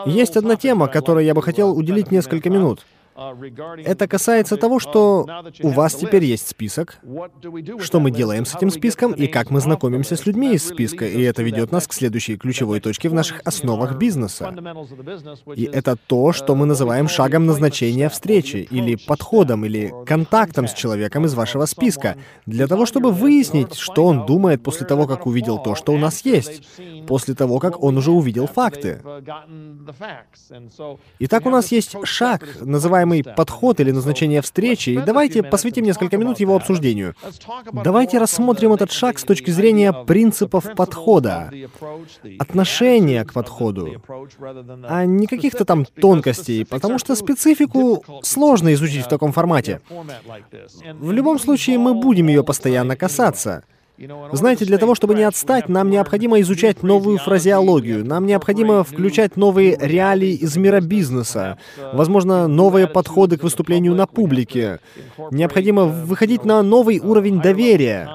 Есть одна тема, которой я бы хотел уделить несколько минут. Это касается того, что у вас теперь есть список, что мы делаем с этим списком и как мы знакомимся с людьми из списка, и это ведет нас к следующей ключевой точке в наших основах бизнеса. И это то, что мы называем шагом назначения встречи, или подходом, или контактом с человеком из вашего списка, для того, чтобы выяснить, что он думает после того, как увидел то, что у нас есть, после того, как он уже увидел факты. Итак, у нас есть шаг, называемый подход или назначение встречи, и давайте посвятим несколько минут его обсуждению. Давайте рассмотрим этот шаг с точки зрения принципов подхода, отношения к подходу, а не каких-то там тонкостей, потому что специфику сложно изучить в таком формате. В любом случае, мы будем ее постоянно касаться. Знаете, для того, чтобы не отстать, нам необходимо изучать новую фразеологию, нам необходимо включать новые реалии из мира бизнеса, возможно, новые подходы к выступлению на публике. Необходимо выходить на новый уровень доверия.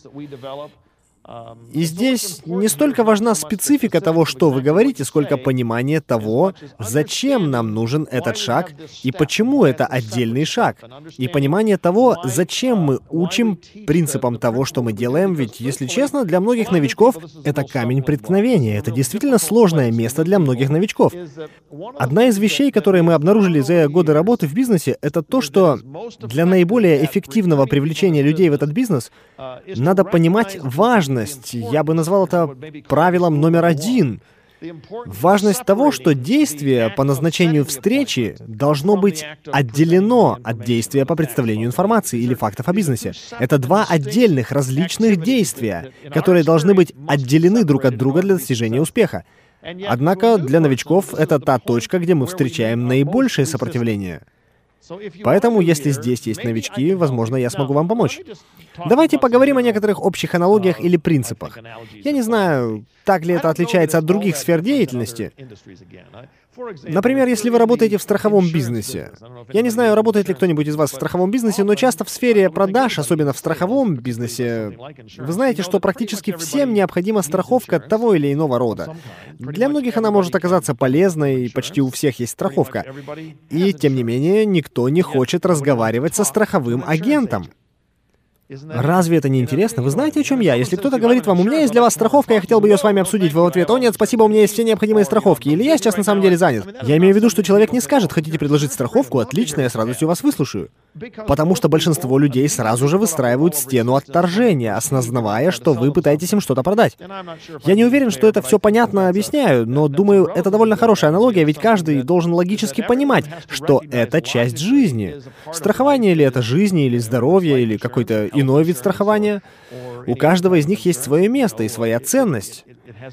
И здесь не столько важна специфика того, что вы говорите, сколько понимание того, зачем нам нужен этот шаг и почему это отдельный шаг. И понимание того, зачем мы учим принципам того, что мы делаем, ведь, если честно, для многих новичков это камень преткновения. Это действительно сложное место для многих новичков. Одна из вещей, которые мы обнаружили за годы работы в бизнесе, это то, что для наиболее эффективного привлечения людей в этот бизнес надо понимать важность. Я бы назвал это правилом номер 1. Важность того, что действие по назначению встречи должно быть отделено от действия по представлению информации или фактов о бизнесе. Это два отдельных, различных действия, которые должны быть отделены друг от друга для достижения успеха. Однако для новичков это та точка, где мы встречаем наибольшее сопротивление. Поэтому, если здесь есть новички, возможно, я смогу вам помочь. Давайте поговорим о некоторых общих аналогиях или принципах. Я не знаю, так ли это отличается от других сфер деятельности. Например, если вы работаете в страховом бизнесе. Я не знаю, работает ли кто-нибудь из вас в страховом бизнесе, но часто в сфере продаж, особенно в страховом бизнесе, вы знаете, что практически всем необходима страховка того или иного рода. Для многих она может оказаться полезной, и почти у всех есть страховка. И, тем не менее, никто не хочет разговаривать со страховым агентом. Разве это не интересно? Вы знаете, о чем я? Если кто-то говорит вам, у меня есть для вас страховка, я хотел бы ее с вами обсудить, вы в ответ, о нет, спасибо, у меня есть все необходимые страховки, или я сейчас на самом деле занят. Я имею в виду, что человек не скажет, хотите предложить страховку, отлично, я с радостью вас выслушаю. Потому что большинство людей сразу же выстраивают стену отторжения, осознавая, что вы пытаетесь им что-то продать. Я не уверен, что это все понятно объясняю, но думаю, это довольно хорошая аналогия, ведь каждый должен логически понимать, что это часть жизни. Страхование ли это жизни, или здоровья, или какой-то иной вид страхования. У каждого из них есть свое место и своя ценность.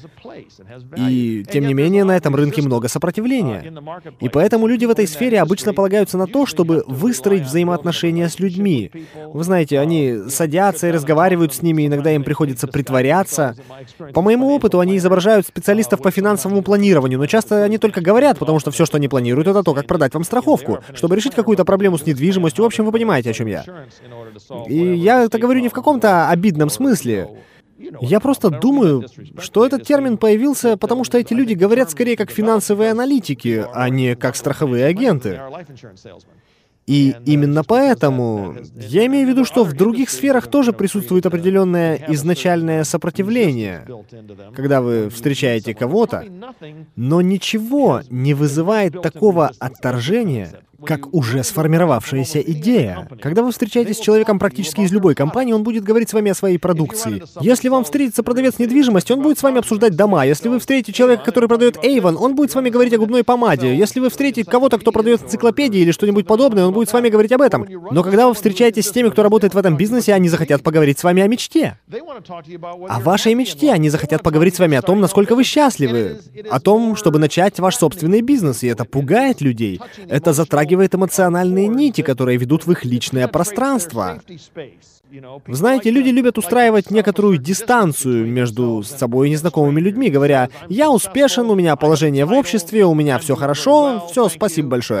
И, тем не менее, на этом рынке много сопротивления. И поэтому люди в этой сфере обычно полагаются на то, чтобы выстроить взаимоотношения с людьми. Вы знаете, они садятся и разговаривают с ними, иногда им приходится притворяться. По моему опыту, они изображают специалистов по финансовому планированию, но часто они только говорят, потому что все, что они планируют, это то, как продать вам страховку, чтобы решить какую-то проблему с недвижимостью. В общем, вы понимаете, о чем я. И я это говорю не в каком-то обидном смысле. Я просто думаю, что этот термин появился, потому что эти люди говорят скорее как финансовые аналитики, а не как страховые агенты. И именно поэтому я имею в виду, что в других сферах тоже присутствует определенное изначальное сопротивление, когда вы встречаете кого-то, но ничего не вызывает такого отторжения, как уже сформировавшаяся идея. Когда вы встречаетесь с человеком практически из любой компании, он будет говорить с вами о своей продукции. Если вам встретится продавец недвижимости, он будет с вами обсуждать дома. Если вы встретите человека, который продает Avon, он будет с вами говорить о губной помаде. Если вы встретите кого-то, кто продает энциклопедии или что-нибудь подобное, он будет с вами говорить об этом. Но когда вы встречаетесь с теми, кто работает в этом бизнесе, они захотят поговорить с вами о мечте. О вашей мечте. Они захотят поговорить с вами о том, насколько вы счастливы. О том, чтобы начать ваш собственный бизнес. И это пугает людей. Это затрагивает эмоциональные нити, которые ведут в их личное пространство. Вы знаете, люди любят устраивать некоторую дистанцию между собой и незнакомыми людьми, говоря, «Я успешен, у меня положение в обществе, у меня все хорошо, все, спасибо большое».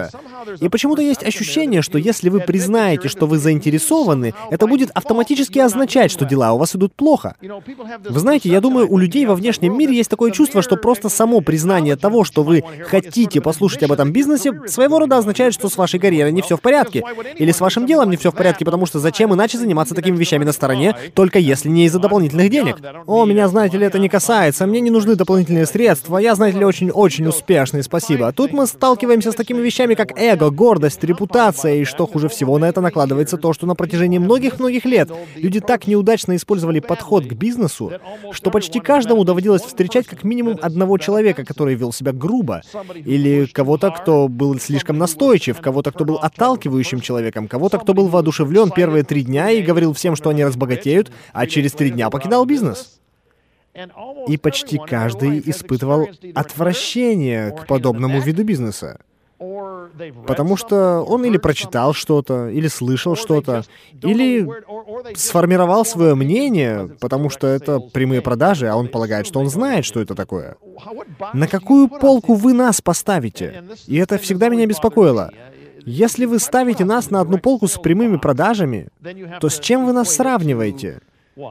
И почему-то есть ощущение, что если вы признаете, что вы заинтересованы, это будет автоматически означать, что дела у вас идут плохо. Вы знаете, я думаю, у людей во внешнем мире есть такое чувство, что просто само признание того, что вы хотите послушать об этом бизнесе, своего рода означает, что с вашей карьерой не все в порядке. Или с вашим делом не все в порядке, потому что зачем иначе заниматься такими вещами на стороне, только если не из-за дополнительных денег. О, меня, знаете ли, это не касается, мне не нужны дополнительные средства, я, знаете ли, очень успешный, спасибо. Тут мы сталкиваемся с такими вещами, как эго, гордость, репутация, и что хуже всего, на это накладывается то, что на протяжении многих-многих лет люди так неудачно использовали подход к бизнесу, что почти каждому доводилось встречать как минимум одного человека, который вел себя грубо, или кого-то, кто был слишком настойчив, кого-то, кто был отталкивающим человеком, кого-то, кто был воодушевлен первые 3 дня и говорил всем, что они разбогатеют, а через 3 дня покидал бизнес. И почти каждый испытывал отвращение к подобному виду бизнеса. Потому что он или прочитал что-то, или слышал что-то, или сформировал свое мнение, потому что это прямые продажи, а он полагает, что он знает, что это такое. На какую полку вы нас поставите? И это всегда меня беспокоило. Если вы ставите нас на одну полку с прямыми продажами, то с чем вы нас сравниваете?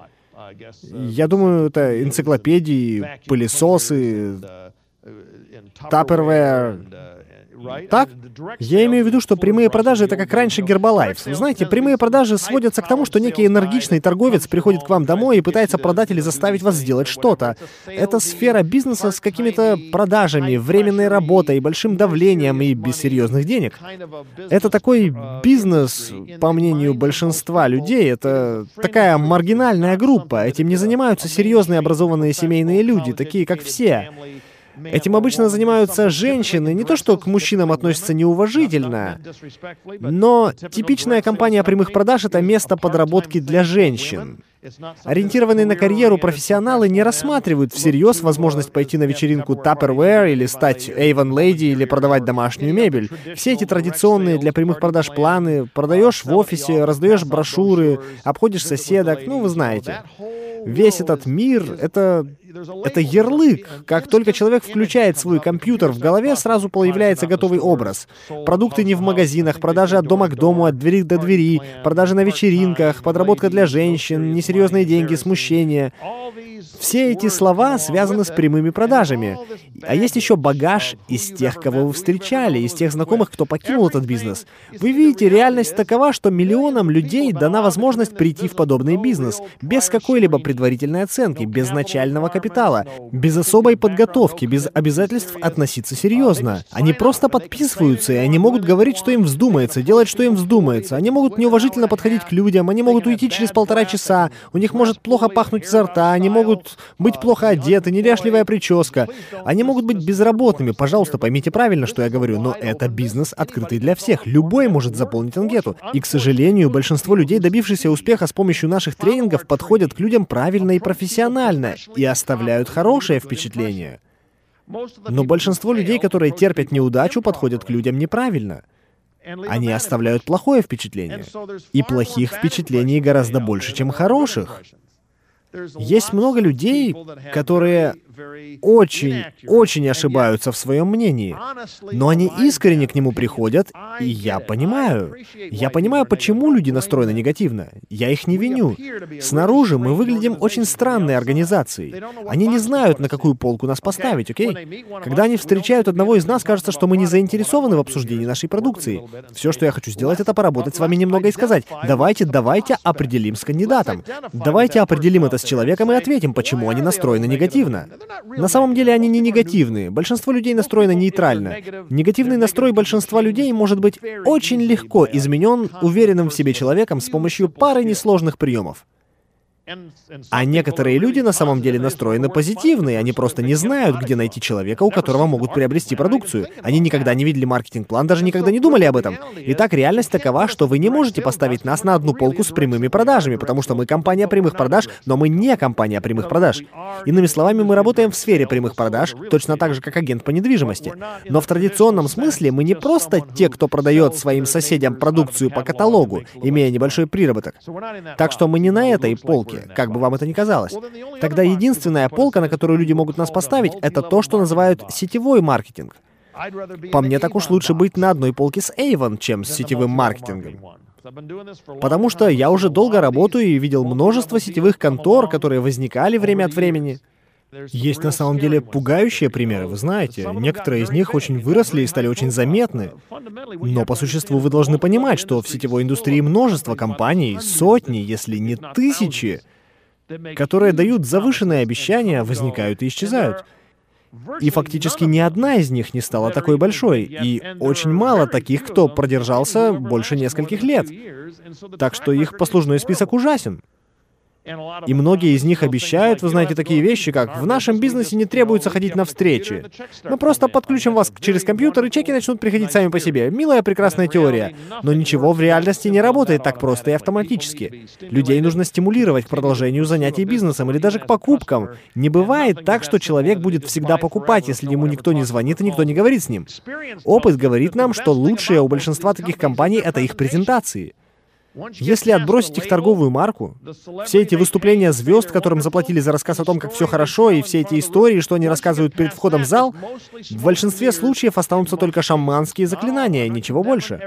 Я думаю, это энциклопедии, пылесосы, Tupperware. Так? Я имею в виду, что прямые продажи — это как раньше Гербалайф. Знаете, прямые продажи сводятся к тому, что некий энергичный торговец приходит к вам домой и пытается продать или заставить вас сделать что-то. Это сфера бизнеса с какими-то продажами, временной работой, большим давлением и без серьезных денег. Это такой бизнес, по мнению большинства людей, это такая маргинальная группа. Этим не занимаются серьезные образованные семейные люди, такие как все. Этим обычно занимаются женщины, не то что к мужчинам относятся неуважительно, но типичная компания прямых продаж — это место подработки для женщин. Ориентированные на карьеру профессионалы не рассматривают всерьез возможность пойти на вечеринку Tupperware или стать Avon Lady или продавать домашнюю мебель. Все эти традиционные для прямых продаж планы продаешь в офисе, раздаешь брошюры, обходишь соседок, ну вы знаете. Весь этот мир — это ярлык. Как только человек включает свой компьютер, в голове сразу появляется готовый образ. Продукты не в магазинах, продажи от дома к дому, от двери до двери, продажи на вечеринках, подработка для женщин, несерьезные деньги, смущение. Все эти слова связаны с прямыми продажами. А есть еще багаж из тех, кого вы встречали, из тех знакомых, кто покинул этот бизнес. Вы видите, реальность такова, что миллионам людей дана возможность прийти в подобный бизнес, без какой-либо предварительной оценки, без начального капитала, без особой подготовки, без обязательств относиться серьезно. Они просто подписываются, и они могут говорить, что им вздумается, делать, что им вздумается. Они могут неуважительно подходить к людям, они могут уйти через 1,5 часа, у них может плохо пахнуть изо рта, они могут быть плохо одеты, неряшливая прическа. Они могут быть безработными. Пожалуйста, поймите правильно, что я говорю, но это бизнес, открытый для всех. Любой может заполнить анкету. И, к сожалению, большинство людей, добившихся успеха с помощью наших тренингов, подходят к людям правильно и профессионально и оставляют хорошее впечатление. Но большинство людей, которые терпят неудачу, подходят к людям неправильно. Они оставляют плохое впечатление. И плохих впечатлений гораздо больше, чем хороших. Есть много людей, которые очень ошибаются в своем мнении, но они искренне к нему приходят, и я понимаю. Я понимаю, почему люди настроены негативно. Я их не виню. Снаружи мы выглядим очень странной организацией. Они не знают, на какую полку нас поставить, окей? Когда они встречают одного из нас, кажется, что мы не заинтересованы в обсуждении нашей продукции. Все, что я хочу сделать, это поработать с вами немного и сказать: давайте определим с кандидатом. Давайте определим это с человеком и ответим, почему они настроены негативно. На самом деле они не негативные. Большинство людей настроено нейтрально. Негативный настрой большинства людей может быть очень легко изменен уверенным в себе человеком с помощью пары несложных приемов. А некоторые люди на самом деле настроены позитивно, и они просто не знают, где найти человека, у которого могут приобрести продукцию. Они никогда не видели маркетинг-план, даже никогда не думали об этом. Итак, реальность такова, что вы не можете поставить нас на одну полку с прямыми продажами, потому что мы компания прямых продаж, но мы не компания прямых продаж. Иными словами, мы работаем в сфере прямых продаж, точно так же, как агент по недвижимости. Но в традиционном смысле мы не просто те, кто продает своим соседям продукцию по каталогу, имея небольшой приработок. Так что мы не на этой полке, как бы вам это ни казалось. Тогда единственная полка, на которую люди могут нас поставить, это то, что называют сетевой маркетинг. По мне, так уж лучше быть на одной полке с Avon, чем с сетевым маркетингом. Потому что я уже долго работаю и видел множество сетевых контор, которые возникали время от времени. Есть на самом деле пугающие примеры, вы знаете. Некоторые из них очень выросли и стали очень заметны. Но по существу вы должны понимать, что в сетевой индустрии множество компаний, сотни, если не тысячи, которые дают завышенные обещания, возникают и исчезают. И фактически ни одна из них не стала такой большой, и очень мало таких, кто продержался больше нескольких лет. Так что их послужной список ужасен. И многие из них обещают, вы знаете, такие вещи, как «в нашем бизнесе не требуется ходить на встречи. Мы просто подключим вас через компьютер, и чеки начнут приходить сами по себе». Милая, прекрасная теория. Но ничего в реальности не работает так просто и автоматически. Людей нужно стимулировать к продолжению занятий бизнесом или даже к покупкам. Не бывает так, что человек будет всегда покупать, если ему никто не звонит и никто не говорит с ним. Опыт говорит нам, что лучшее у большинства таких компаний — это их презентации. Если отбросить их торговую марку, все эти выступления звезд, которым заплатили за рассказ о том, как все хорошо, и все эти истории, что они рассказывают перед входом в зал, в большинстве случаев останутся только шаманские заклинания, ничего больше.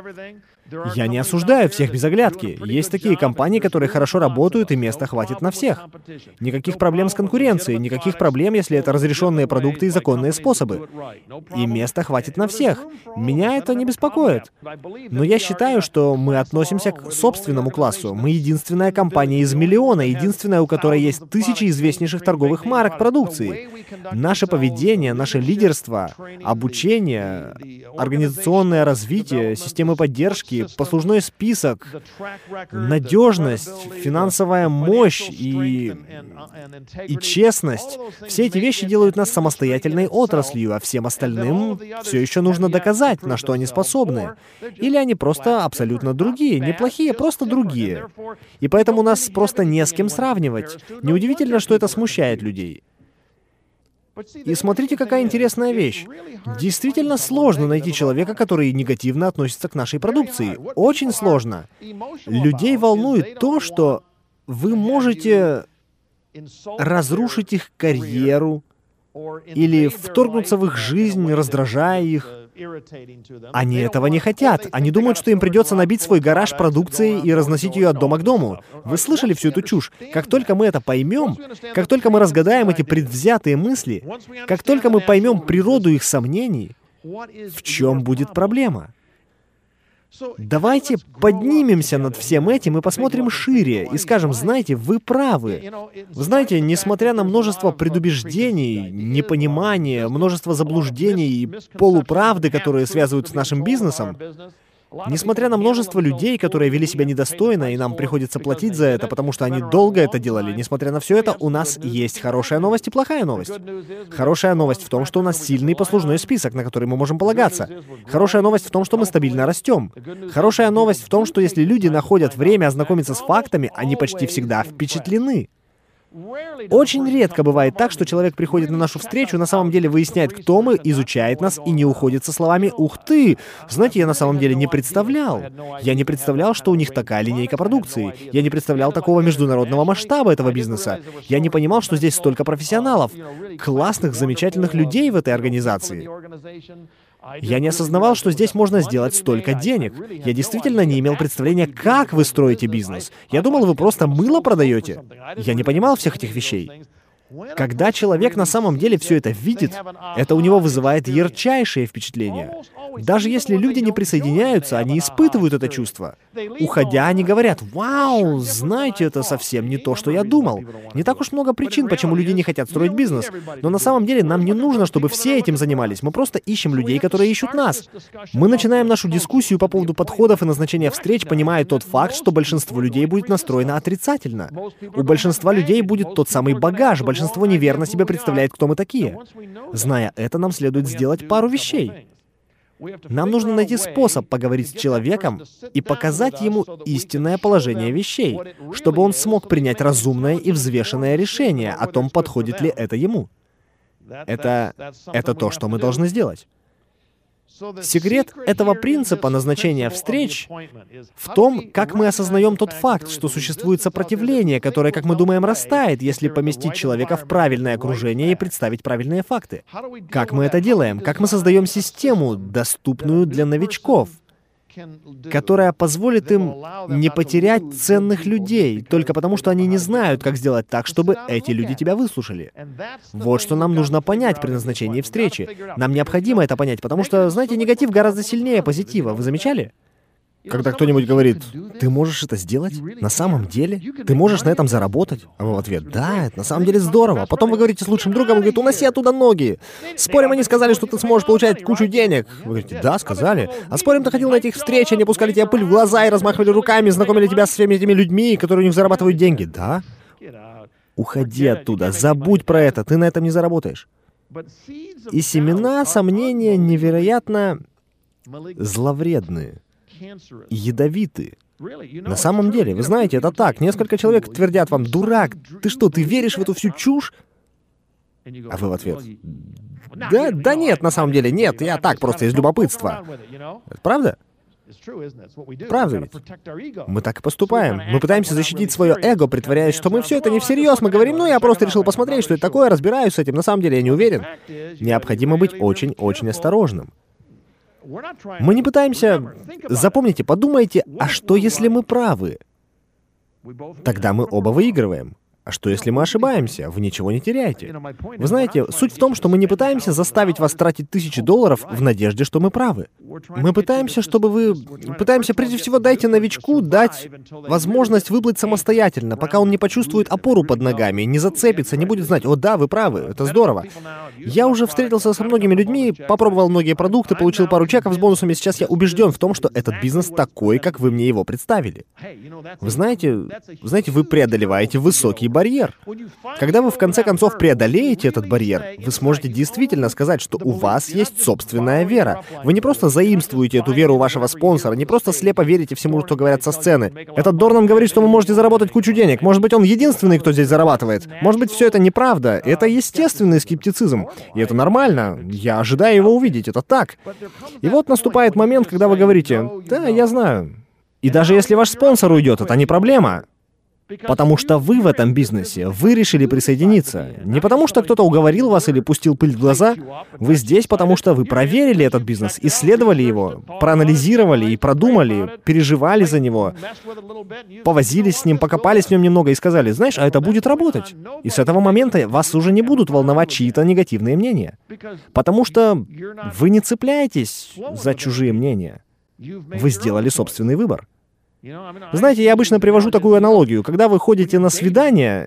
Я не осуждаю всех без оглядки. Есть такие компании, которые хорошо работают, и места хватит на всех. Никаких проблем с конкуренцией, никаких проблем, если это разрешенные продукты и законные способы. И места хватит на всех. Меня это не беспокоит. Но я считаю, что мы относимся к собственному классу. Мы единственная компания из миллиона, единственная, у которой есть тысячи известнейших торговых марок продукции. Наше поведение, наше лидерство, обучение, организационное развитие, системы поддержки, послужной список, надежность, финансовая мощь и честность. Все эти вещи делают нас самостоятельной отраслью, а всем остальным все еще нужно доказать, на что они способны. Или они просто абсолютно другие, неплохие, просто другие. И поэтому нас просто не с кем сравнивать. Неудивительно, что это смущает людей. И смотрите, какая интересная вещь. Действительно сложно найти человека, который негативно относится к нашей продукции. Очень сложно. Людей волнует то, что вы можете разрушить их карьеру или вторгнуться в их жизнь, раздражая их. Они этого не хотят. Они думают, что им придется набить свой гараж продукцией и разносить ее от дома к дому. Вы слышали всю эту чушь? Как только мы это поймем, как только мы разгадаем эти предвзятые мысли, как только мы поймем природу их сомнений, в чем будет проблема? Давайте поднимемся над всем этим и посмотрим шире, и скажем, знаете, вы правы. Вы знаете, несмотря на множество предубеждений, непонимания, множество заблуждений и полуправды, которые связывают с нашим бизнесом, несмотря на множество людей, которые вели себя недостойно, и нам приходится платить за это, потому что они долго это делали, несмотря на все это, у нас есть хорошая новость и плохая новость. Хорошая новость в том, что у нас сильный послужной список, на который мы можем полагаться. Хорошая новость в том, что мы стабильно растем. Хорошая новость в том, что если люди находят время ознакомиться с фактами, они почти всегда впечатлены. Очень редко бывает так, что человек приходит на нашу встречу, на самом деле выясняет, кто мы, изучает нас и не уходит со словами «Ух ты! Знаете, я на самом деле не представлял. Я не представлял, что у них такая линейка продукции. Я не представлял такого международного масштаба этого бизнеса. Я не понимал, что здесь столько профессионалов, классных, замечательных людей в этой организации. Я не осознавал, что здесь можно сделать столько денег. Я действительно не имел представления, как вы строите бизнес. Я думал, вы просто мыло продаете. Я не понимал всех этих вещей. Когда человек на самом деле все это видит, это у него вызывает ярчайшее впечатление. Даже если люди не присоединяются, они испытывают это чувство. Уходя, они говорят: «Вау, знаете, это совсем не то, что я думал». Не так уж много причин, почему люди не хотят строить бизнес. Но на самом деле нам не нужно, чтобы все этим занимались. Мы просто ищем людей, которые ищут нас. Мы начинаем нашу дискуссию по поводу подходов и назначения встреч, понимая тот факт, что большинство людей будет настроено отрицательно. У большинства людей будет тот самый багаж, большинство неверно себе представляет, кто мы такие. Зная это, нам следует сделать пару вещей. Нам нужно найти способ поговорить с человеком и показать ему истинное положение вещей, чтобы он смог принять разумное и взвешенное решение о том, подходит ли это ему. Это то, что мы должны сделать. Секрет этого принципа назначения встреч в том, как мы осознаем тот факт, что существует сопротивление, которое, как мы думаем, растает, если поместить человека в правильное окружение и представить правильные факты. Как мы это делаем? Как мы создаем систему, доступную для новичков, которая позволит им не потерять ценных людей, только потому что они не знают, как сделать так, чтобы эти люди тебя выслушали. Вот что нам нужно понять при назначении встречи. Нам необходимо это понять, потому что, знаете, негатив гораздо сильнее позитива. Вы замечали? Когда кто-нибудь говорит: «Ты можешь это сделать? На самом деле? Ты можешь на этом заработать?» А вы в ответ: «Да, это на самом деле здорово». Потом вы говорите с лучшим другом, он говорит: «Уноси оттуда ноги». Спорим, они сказали, что ты сможешь получать кучу денег. Вы говорите: «Да, сказали». А спорим, ты ходил на этих встречах, они пускали тебе пыль в глаза и размахивали руками, знакомили тебя с всеми этими людьми, которые у них зарабатывают деньги. Да? Уходи оттуда, забудь про это, ты на этом не заработаешь. И семена сомнения невероятно зловредные. Ядовиты. На самом деле, вы знаете, это так. Несколько человек твердят вам: «Дурак, ты что, ты веришь в эту всю чушь?» А вы в ответ: Да нет, на самом деле нет, я так, просто из любопытства. Правда? Правда ведь? Мы так и поступаем. Мы пытаемся защитить свое эго, притворяясь, что мы все это не всерьез. Мы говорим: «Ну, я просто решил посмотреть, что это такое, разбираюсь с этим». На самом деле я не уверен. Необходимо быть очень-очень осторожным. Мы не пытаемся... Запомните, подумайте, а что, если мы правы? Тогда мы оба выигрываем. А что, если мы ошибаемся? Вы ничего не теряете. Вы знаете, суть в том, что мы не пытаемся заставить вас тратить $1000 в надежде, что мы правы. Мы пытаемся, чтобы вы... Пытаемся, прежде всего, дайте новичку дать возможность выплыть самостоятельно, пока он не почувствует опору под ногами, не зацепится, не будет знать: «О, да, вы правы, это здорово». Я уже встретился со многими людьми, попробовал многие продукты, получил пару чеков с бонусами. Сейчас я убежден в том, что этот бизнес такой, как вы мне его представили. Вы знаете, вы преодолеваете высокий барьер. Когда вы в конце концов преодолеете этот барьер, вы сможете действительно сказать, что у вас есть собственная вера. Вы не просто заимствуете эту веру у вашего спонсора, не просто слепо верите всему, что говорят со сцены. Этот Дорнан говорит, что вы можете заработать кучу денег. Может быть, он единственный, кто здесь зарабатывает. Может быть, все это неправда. Это естественный скептицизм. И это нормально. Я ожидаю его увидеть. Это так. И вот наступает момент, когда вы говорите: «Да, я знаю». И даже если ваш спонсор уйдет, это не проблема. Потому что вы в этом бизнесе, вы решили присоединиться. Не потому что кто-то уговорил вас или пустил пыль в глаза. Вы здесь, потому что вы проверили этот бизнес, исследовали его, проанализировали и продумали, переживали за него, повозились с ним, покопались в нем немного и сказали: «Знаешь, а это будет работать». И с этого момента вас уже не будут волновать чьи-то негативные мнения. Потому что вы не цепляетесь за чужие мнения. Вы сделали собственный выбор. Знаете, я обычно привожу такую аналогию. Когда вы ходите на свидание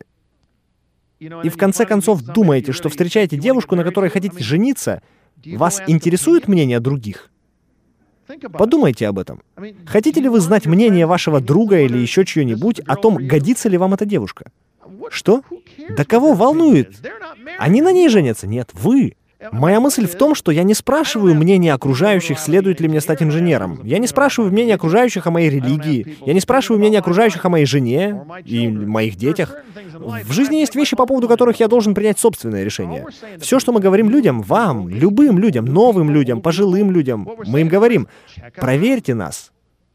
и в конце концов думаете, что встречаете девушку, на которой хотите жениться, вас интересует мнение других? Подумайте об этом. Хотите ли вы знать мнение вашего друга или еще чье-нибудь о том, годится ли вам эта девушка? Что? Да кого волнует? Они на ней женятся? Нет, вы. Моя мысль в том, что я не спрашиваю мнение окружающих, следует ли мне стать инженером. Я не спрашиваю мнение окружающих о моей религии. Я не спрашиваю мнение окружающих о моей жене и моих детях. В жизни есть вещи, по поводу которых я должен принять собственное решение. Все, что мы говорим людям, вам, любым людям, новым людям, пожилым людям, мы им говорим: проверьте нас.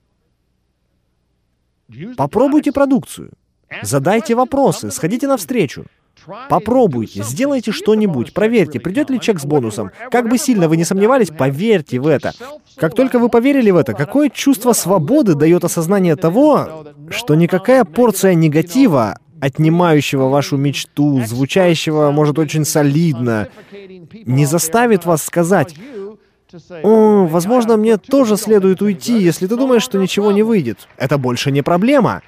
Попробуйте продукцию. Задайте вопросы, сходите навстречу. Попробуйте, сделайте что-нибудь, проверьте, придет ли чек с бонусом. Как бы сильно вы ни сомневались, поверьте в это. Как только вы поверили в это, какое чувство свободы дает осознание того, что никакая порция негатива, отнимающего вашу мечту, звучащего, может, очень солидно, не заставит вас сказать: «О, возможно, мне тоже следует уйти, если ты думаешь, что ничего не выйдет». Это больше не проблема.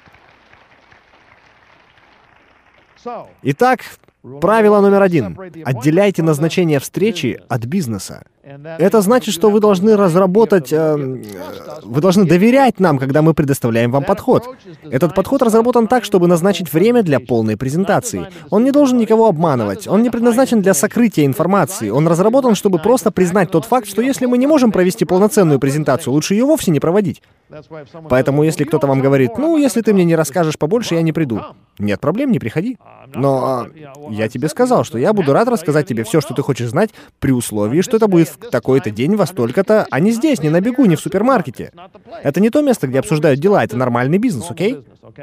Итак, правило номер 1. Отделяйте назначение встречи от бизнеса. Это значит, что вы должны разработать... вы должны доверять нам, когда мы предоставляем вам подход. Этот подход разработан так, чтобы назначить время для полной презентации. Он не должен никого обманывать. Он не предназначен для сокрытия информации. Он разработан, чтобы просто признать тот факт, что если мы не можем провести полноценную презентацию, лучше ее вовсе не проводить. Поэтому, если кто-то вам говорит, ну, если ты мне не расскажешь побольше, я не приду. Нет проблем, не приходи. Но я тебе сказал, что я буду рад рассказать тебе все, что ты хочешь знать, при условии, что это будет в такой-то день во столько-то, а не здесь, не на бегу, не в супермаркете. Это не то место, где обсуждают дела, это нормальный бизнес, окей?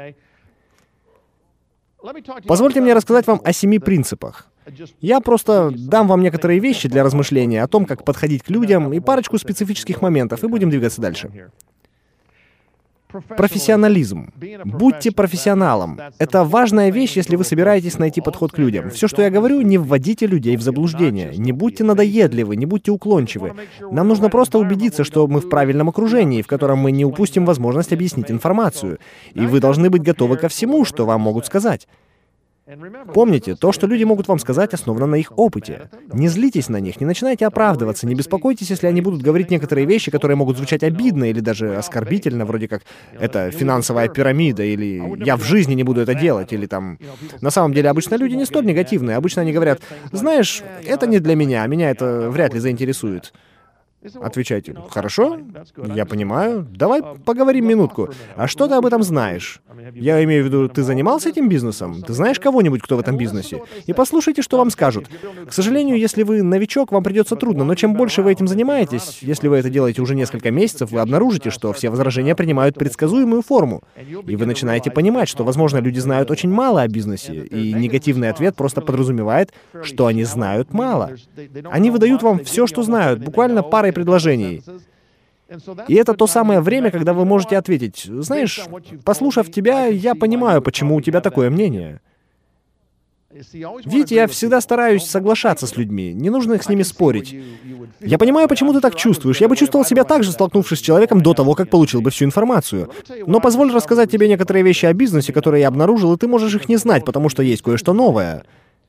Позвольте мне рассказать вам о 7 принципах. Я просто дам вам некоторые вещи для размышления о том, как подходить к людям, и парочку специфических моментов, и будем двигаться дальше. Профессионализм. Будьте профессионалом. Это важная вещь, если вы собираетесь найти подход к людям. Все, что я говорю, не вводите людей в заблуждение. Не будьте надоедливы, не будьте уклончивы. Нам нужно просто убедиться, что мы в правильном окружении, в котором мы не упустим возможность объяснить информацию. И вы должны быть готовы ко всему, что вам могут сказать. Помните, то, что люди могут вам сказать, основано на их опыте. Не злитесь на них, не начинайте оправдываться, не беспокойтесь, если они будут говорить некоторые вещи, которые могут звучать обидно или даже оскорбительно, вроде как «это финансовая пирамида» или «я в жизни не буду это делать», или там... На самом деле, обычно люди не столь негативные, обычно они говорят «знаешь, это не для меня это вряд ли заинтересует». Отвечайте, хорошо, я понимаю, давай поговорим минутку. А что ты об этом знаешь? Я имею в виду, ты занимался этим бизнесом? Ты знаешь кого-нибудь, кто в этом бизнесе? И послушайте, что вам скажут. К сожалению, если вы новичок, вам придется трудно, но чем больше вы этим занимаетесь, если вы это делаете уже несколько месяцев, вы обнаружите, что все возражения принимают предсказуемую форму. И вы начинаете понимать, что, возможно, люди знают очень мало о бизнесе, и негативный ответ просто подразумевает, что они знают мало. Они выдают вам все, что знают, буквально парой предложений. И это то самое время, когда вы можете ответить, знаешь, послушав тебя, я понимаю, почему у тебя такое мнение. Видите, я всегда стараюсь соглашаться с людьми, не нужно с ними спорить. Я понимаю, почему ты так чувствуешь. Я бы чувствовал себя так же, столкнувшись с человеком до того, как получил бы всю информацию. Но позволь рассказать тебе некоторые вещи о бизнесе, которые я обнаружил, и ты можешь их не знать, потому что есть кое-что новое.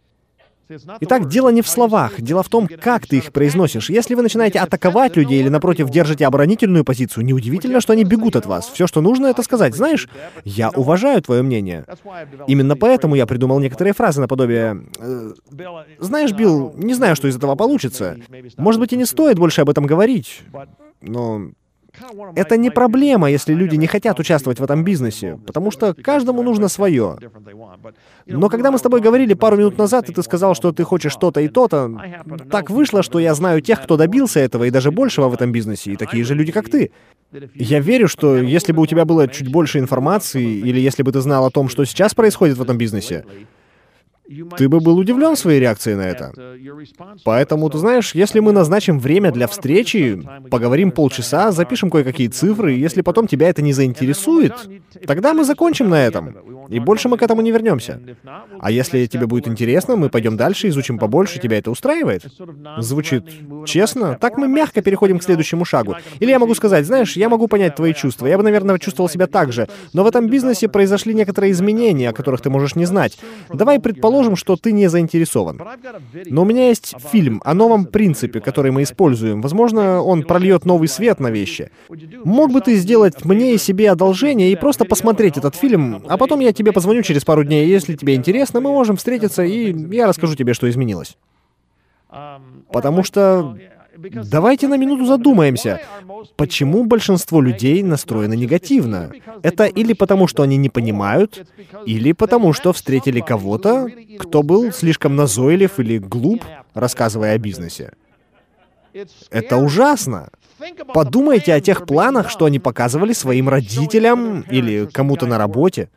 Итак, дело не в словах, дело в том, как ты их произносишь. Если вы начинаете атаковать людей или, напротив, держите оборонительную позицию, неудивительно, что они бегут от вас. Все, что нужно, это сказать, знаешь, я уважаю твое мнение. Именно поэтому я придумал некоторые фразы наподобие «Знаешь, Билл, не знаю, что из этого получится. Может быть, и не стоит больше об этом говорить, но...» Это не проблема, если люди не хотят участвовать в этом бизнесе, потому что каждому нужно свое. Но когда мы с тобой говорили пару минут назад, и ты сказал, что ты хочешь то-то и то-то, так вышло, что я знаю тех, кто добился этого и даже большего в этом бизнесе, и такие же люди, как ты. Я верю, что если бы у тебя было чуть больше информации, или если бы ты знал о том, что сейчас происходит в этом бизнесе, ты бы был удивлен своей реакцией на это. Поэтому, ты знаешь, если мы назначим время для встречи, поговорим полчаса, запишем кое-какие цифры, и если потом тебя это не заинтересует, тогда мы закончим на этом. И больше мы к этому не вернемся. А если тебе будет интересно, мы пойдем дальше, изучим побольше, тебя это устраивает? Звучит честно? Так мы мягко переходим к следующему шагу. Или я могу сказать, знаешь, я могу понять твои чувства, я бы, наверное, чувствовал себя так же, но в этом бизнесе произошли некоторые изменения, о которых ты можешь не знать. Давай предположим, что ты не заинтересован. Но у меня есть фильм о новом принципе, который мы используем. Возможно, он прольет новый свет на вещи. Мог бы ты сделать мне и себе одолжение и просто посмотреть этот фильм, а потом я тебе позвоню через пару дней, если тебе интересно, мы можем встретиться, и я расскажу тебе, что изменилось. Потому что... Давайте на минуту задумаемся, почему большинство людей настроено негативно? Это или потому, что они не понимают, или потому, что встретили кого-то, кто был слишком назойлив или глуп, рассказывая о бизнесе. Это ужасно. Подумайте о тех планах, что они показывали своим родителям или кому-то на работе.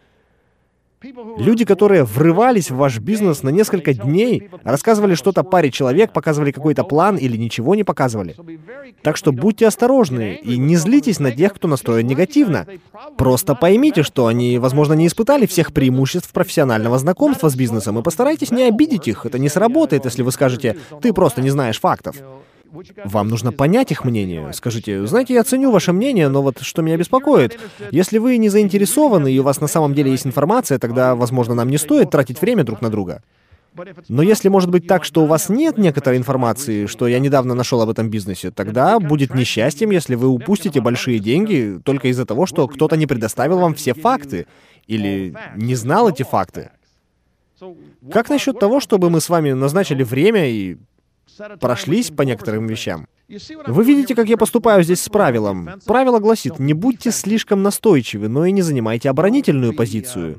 Люди, которые врывались в ваш бизнес на несколько дней, рассказывали что-то паре человек, показывали какой-то план или ничего не показывали. Так что будьте осторожны и не злитесь на тех, кто настроен негативно. Просто поймите, что они, возможно, не испытали всех преимуществ профессионального знакомства с бизнесом, и постарайтесь не обидеть их. Это не сработает, если вы скажете «ты просто не знаешь фактов». Вам нужно понять их мнение. Скажите, знаете, я ценю ваше мнение, но вот что меня беспокоит, если вы не заинтересованы и у вас на самом деле есть информация, тогда, возможно, нам не стоит тратить время друг на друга. Но если может быть так, что у вас нет некоторой информации, что я недавно нашел об этом бизнесе, тогда будет несчастьем, если вы упустите большие деньги только из-за того, что кто-то не предоставил вам все факты или не знал эти факты. Как насчет того, чтобы мы с вами назначили время и прошлись по некоторым вещам? Вы видите, как я поступаю здесь с правилом. Правило гласит, не будьте слишком настойчивы, но и не занимайте оборонительную позицию.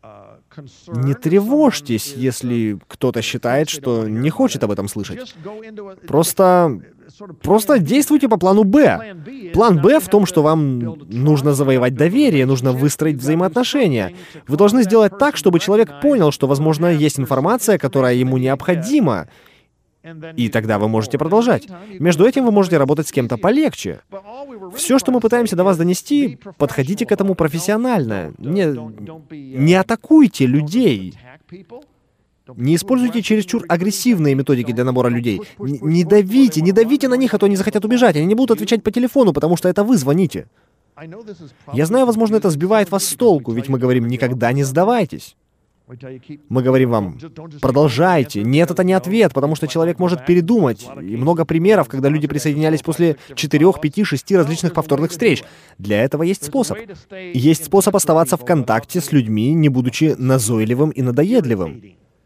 Не тревожьтесь, если кто-то считает, что не хочет об этом слышать. Просто действуйте по плану «Б». План «Б» в том, что вам нужно завоевать доверие, нужно выстроить взаимоотношения. Вы должны сделать так, чтобы человек понял, что, возможно, есть информация, которая ему необходима. И тогда вы можете продолжать. Между этим вы можете работать с кем-то полегче. Все, что мы пытаемся до вас донести, подходите к этому профессионально. Не атакуйте людей. Не используйте чересчур агрессивные методики для набора людей. Не давите на них, а то они захотят убежать. Они не будут отвечать по телефону, потому что это вы звоните. Я знаю, возможно, это сбивает вас с толку, ведь мы говорим «никогда не сдавайтесь». Мы говорим вам, продолжайте. Нет, это не ответ, потому что человек может передумать. И много примеров, когда люди присоединялись после 4, 5, 6 различных повторных встреч. Для этого есть способ. Есть способ оставаться в контакте с людьми, не будучи назойливым и надоедливым.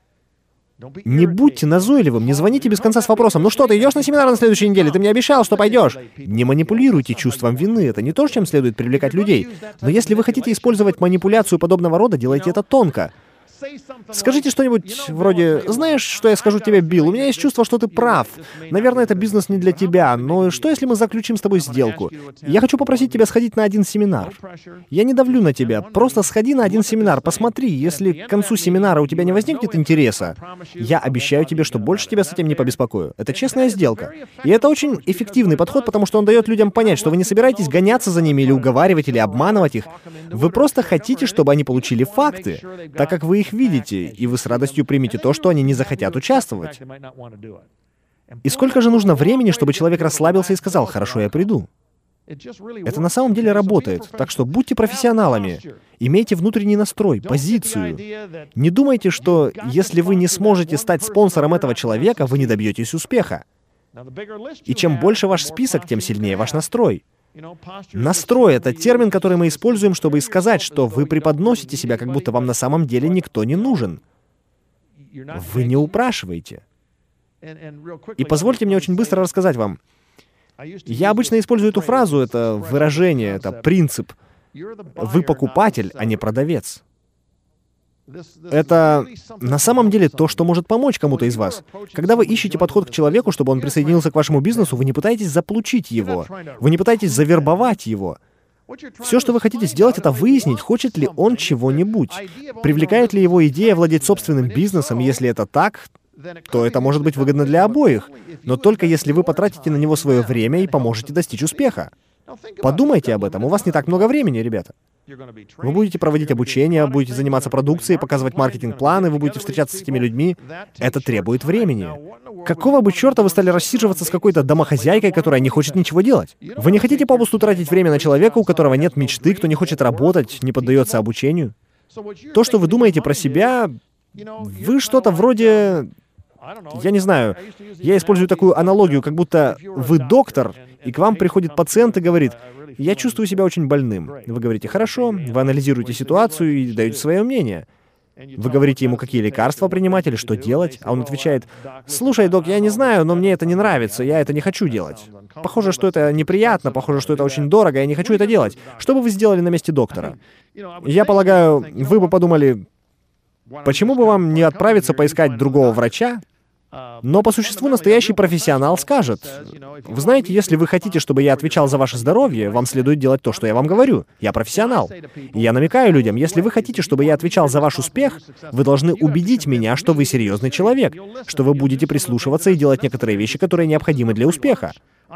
Не будьте назойливым, не звоните без конца с вопросом: «Ну что, ты идешь на семинар на следующей неделе? Ты мне обещал, что пойдешь». Не манипулируйте чувством вины, это не то, чем следует привлекать людей. Но если вы хотите использовать манипуляцию подобного рода, делайте это тонко. Скажите что-нибудь вроде: «Знаешь, что я скажу тебе, Билл? У меня есть чувство, что ты прав. Наверное, это бизнес не для тебя, но что, если мы заключим с тобой сделку? Я хочу попросить тебя сходить на один семинар. Я не давлю на тебя, просто сходи на один семинар, посмотри, если к концу семинара у тебя не возникнет интереса, я обещаю тебе, что больше тебя с этим не побеспокою». Это честная сделка. И это очень эффективный подход, потому что он дает людям понять, что вы не собираетесь гоняться за ними или уговаривать, или обманывать их. Вы просто хотите, чтобы они получили факты, так как вы их видите, и вы с радостью примете то, что они не захотят участвовать. И сколько же нужно времени, чтобы человек расслабился и сказал: «Хорошо, я приду». Это на самом деле работает, так что будьте профессионалами. Имейте внутренний настрой, позицию. Не думайте, что если вы не сможете стать спонсором этого человека, вы не добьетесь успеха. И чем больше ваш список, тем сильнее ваш настрой. Настрой — это термин, который мы используем, чтобы сказать, что вы преподносите себя, как будто вам на самом деле никто не нужен. Вы не упрашиваете. И позвольте мне очень быстро рассказать вам. Я обычно использую эту фразу, это выражение, это принцип. Вы покупатель, а не продавец. Это на самом деле то, что может помочь кому-то из вас. Когда вы ищете подход к человеку, чтобы он присоединился к вашему бизнесу, вы не пытаетесь заполучить его. Вы не пытаетесь завербовать его. Все, что вы хотите сделать, это выяснить, хочет ли он чего-нибудь. Привлекает ли его идея владеть собственным бизнесом, и если это так, то это может быть выгодно для обоих. Но только если вы потратите на него свое время и поможете достичь успеха. Подумайте об этом, у вас не так много времени, ребята. Вы будете проводить обучение, будете заниматься продукцией, показывать маркетинг-планы, вы будете встречаться с этими людьми. Это требует времени. Какого бы черта вы стали рассиживаться с какой-то домохозяйкой, которая не хочет ничего делать? Вы не хотите попусту тратить время на человека, у которого нет мечты, кто не хочет работать, не поддается обучению? То, что вы думаете про себя, вы что-то вроде... Я не знаю, я использую такую аналогию, как будто вы доктор, и к вам приходит пациент и говорит: «Я чувствую себя очень больным». Вы говорите: «Хорошо», вы анализируете ситуацию и даете свое мнение. Вы говорите ему, какие лекарства принимать или что делать, а он отвечает: «Слушай, док, я не знаю, но мне это не нравится, я это не хочу делать. Похоже, что это неприятно, похоже, что это очень дорого, я не хочу это делать. Что бы вы сделали на месте доктора?» Я полагаю, вы бы подумали: почему бы вам не отправиться поискать другого врача? Но по существу настоящий профессионал скажет: «Вы знаете, если вы хотите, чтобы я отвечал за ваше здоровье, вам следует делать то, что я вам говорю. Я профессионал». И я намекаю людям: если вы хотите, чтобы я отвечал за ваш успех, вы должны убедить меня, что вы серьезный человек, что вы будете прислушиваться и делать некоторые вещи, которые необходимы для успеха.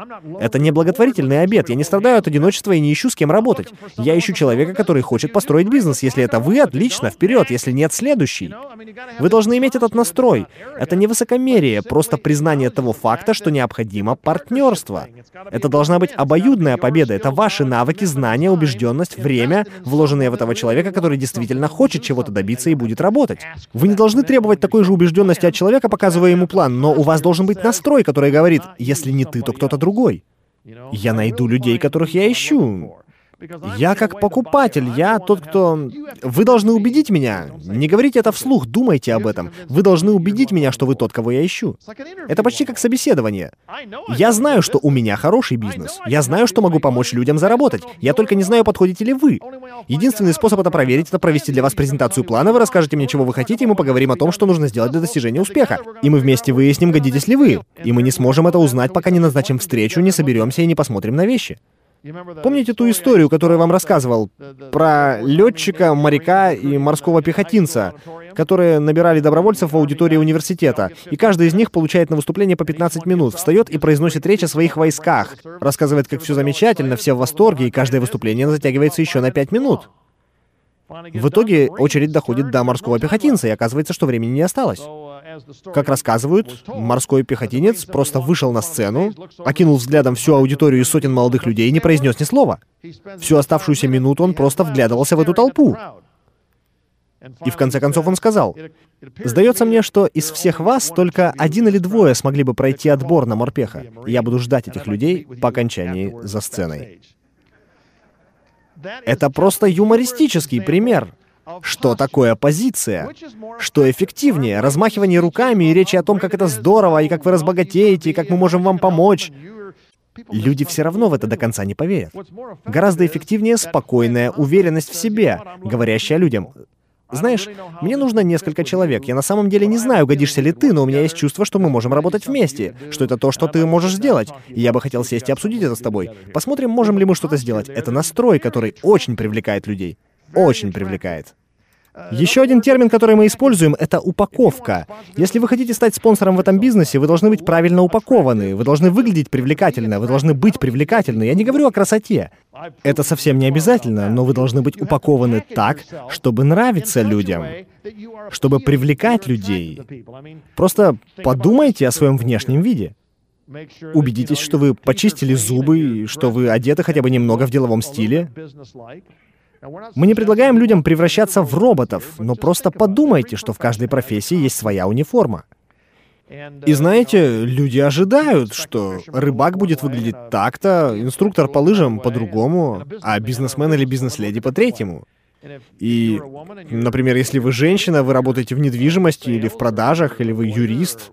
Это не благотворительный обет. Я не страдаю от одиночества и не ищу, с кем работать. Я ищу человека, который хочет построить бизнес. Если это вы, отлично, вперед. Если нет, следующий. Вы должны иметь этот настрой. Это не высокомерие, просто признание того факта, что необходимо партнерство. Это должна быть обоюдная победа. Это ваши навыки, знания, убежденность, время, вложенные в этого человека, который действительно хочет чего-то добиться и будет работать. Вы не должны требовать такой же убежденности от человека, показывая ему план, но у вас должен быть настрой, который говорит: «Если не ты, то кто-то другой. Я найду людей, которых я ищу». Я как покупатель, я тот, кто... Вы должны убедить меня. Не говорите это вслух, думайте об этом. Вы должны убедить меня, что вы тот, кого я ищу. Это почти как собеседование. Я знаю, что у меня хороший бизнес. Я знаю, что могу помочь людям заработать. Я только не знаю, подходите ли вы. Единственный способ это проверить, это провести для вас презентацию плана, вы расскажете мне, чего вы хотите, и мы поговорим о том, что нужно сделать для достижения успеха. И мы вместе выясним, годитесь ли вы. И мы не сможем это узнать, пока не назначим встречу, не соберемся и не посмотрим на вещи. Помните ту историю, которую я вам рассказывал? Про летчика, моряка и морского пехотинца, которые набирали добровольцев в аудитории университета. И каждый из них получает на выступление по 15 минут, встает и произносит речь о своих войсках. Рассказывает, как все замечательно, все в восторге, и каждое выступление затягивается еще на 5 минут. В итоге очередь доходит до морского пехотинца, и оказывается, что времени не осталось. Как рассказывают, морской пехотинец просто вышел на сцену, окинул взглядом всю аудиторию из сотен молодых людей и не произнес ни слова. Всю оставшуюся минуту он просто вглядывался в эту толпу. И в конце концов он сказал: «Сдается мне, что из всех вас только 1 или 2 смогли бы пройти отбор на морпеха. И я буду ждать этих людей по окончании за сценой». Это просто юмористический пример. Что такое позиция? Что эффективнее? Размахивание руками и речи о том, как это здорово, и как вы разбогатеете, и как мы можем вам помочь. Люди все равно в это до конца не поверят. Гораздо эффективнее спокойная уверенность в себе, говорящая людям: «Знаешь, мне нужно несколько человек. Я на самом деле не знаю, годишься ли ты, но у меня есть чувство, что мы можем работать вместе, что это то, что ты можешь сделать. И я бы хотел сесть и обсудить это с тобой. Посмотрим, можем ли мы что-то сделать». Это настрой, который очень привлекает людей. Очень привлекает. Еще один термин, который мы используем, это упаковка. Если вы хотите стать спонсором в этом бизнесе, вы должны быть правильно упакованы, вы должны выглядеть привлекательно, вы должны быть привлекательны. Я не говорю о красоте. Это совсем не обязательно, но вы должны быть упакованы так, чтобы нравиться людям, чтобы привлекать людей. Просто подумайте о своем внешнем виде. Убедитесь, что вы почистили зубы, что вы одеты хотя бы немного в деловом стиле. Мы не предлагаем людям превращаться в роботов, но просто подумайте, что в каждой профессии есть своя униформа. И знаете, люди ожидают, что рыбак будет выглядеть так-то, инструктор по лыжам по-другому, а бизнесмен или бизнес-леди по-третьему. И, например, если вы женщина, вы работаете в недвижимости или в продажах, или вы юрист,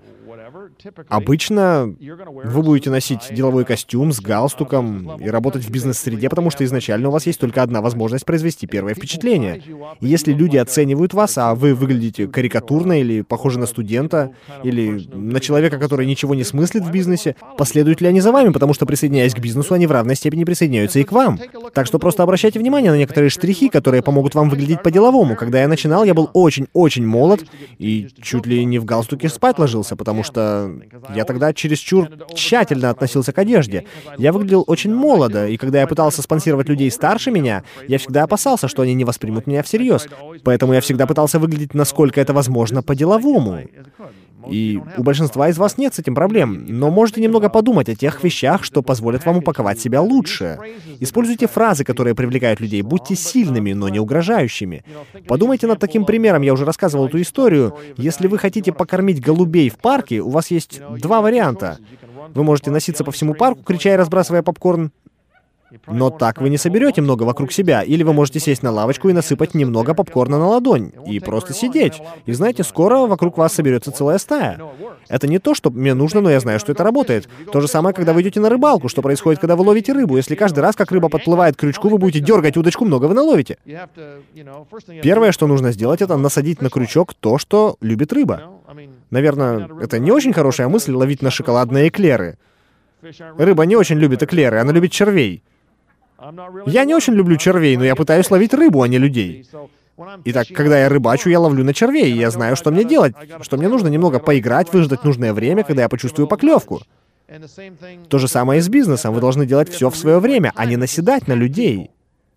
обычно вы будете носить деловой костюм с галстуком и работать в бизнес-среде, потому что изначально у вас есть только одна возможность произвести первое впечатление. И если люди оценивают вас, а вы выглядите карикатурно или похожи на студента, или на человека, который ничего не смыслит в бизнесе, последуют ли они за вами, потому что, присоединяясь к бизнесу, они в равной степени присоединяются и к вам. Так что просто обращайте внимание на некоторые штрихи, которые помогут вам выглядеть по-деловому. Когда я начинал, я был очень-очень молод и чуть ли не в галстуке спать ложился, потому что я тогда чересчур тщательно относился к одежде. Я выглядел очень молодо, и когда я пытался спонсировать людей старше меня, я всегда опасался, что они не воспримут меня всерьез. Поэтому я всегда пытался выглядеть, насколько это возможно, по-деловому. И у большинства из вас нет с этим проблем, но можете немного подумать о тех вещах, что позволят вам упаковать себя лучше. Используйте фразы, которые привлекают людей. Будьте сильными, но не угрожающими. Подумайте над таким примером, я уже рассказывал эту историю. Если вы хотите покормить голубей в парке, у вас есть 2 варианта. Вы можете носиться по всему парку, крича и разбрасывая попкорн, но так вы не соберете много вокруг себя. Или вы можете сесть на лавочку и насыпать немного попкорна на ладонь. И просто сидеть. И знаете, скоро вокруг вас соберется целая стая. Это не то, что мне нужно, но я знаю, что это работает. То же самое, когда вы идете на рыбалку. Что происходит, когда вы ловите рыбу? Если каждый раз, как рыба подплывает к крючку, вы будете дергать удочку, много вы наловите. Первое, что нужно сделать, это насадить на крючок то, что любит рыба. Наверное, это не очень хорошая мысль — ловить на шоколадные эклеры. Рыба не очень любит эклеры, она любит червей. Я не очень люблю червей, но я пытаюсь ловить рыбу, а не людей. Итак, когда я рыбачу, я ловлю на червей, и я знаю, что мне делать, что мне нужно немного поиграть, выждать нужное время, когда я почувствую поклевку. То же самое и с бизнесом. Вы должны делать все в свое время, а не наседать на людей.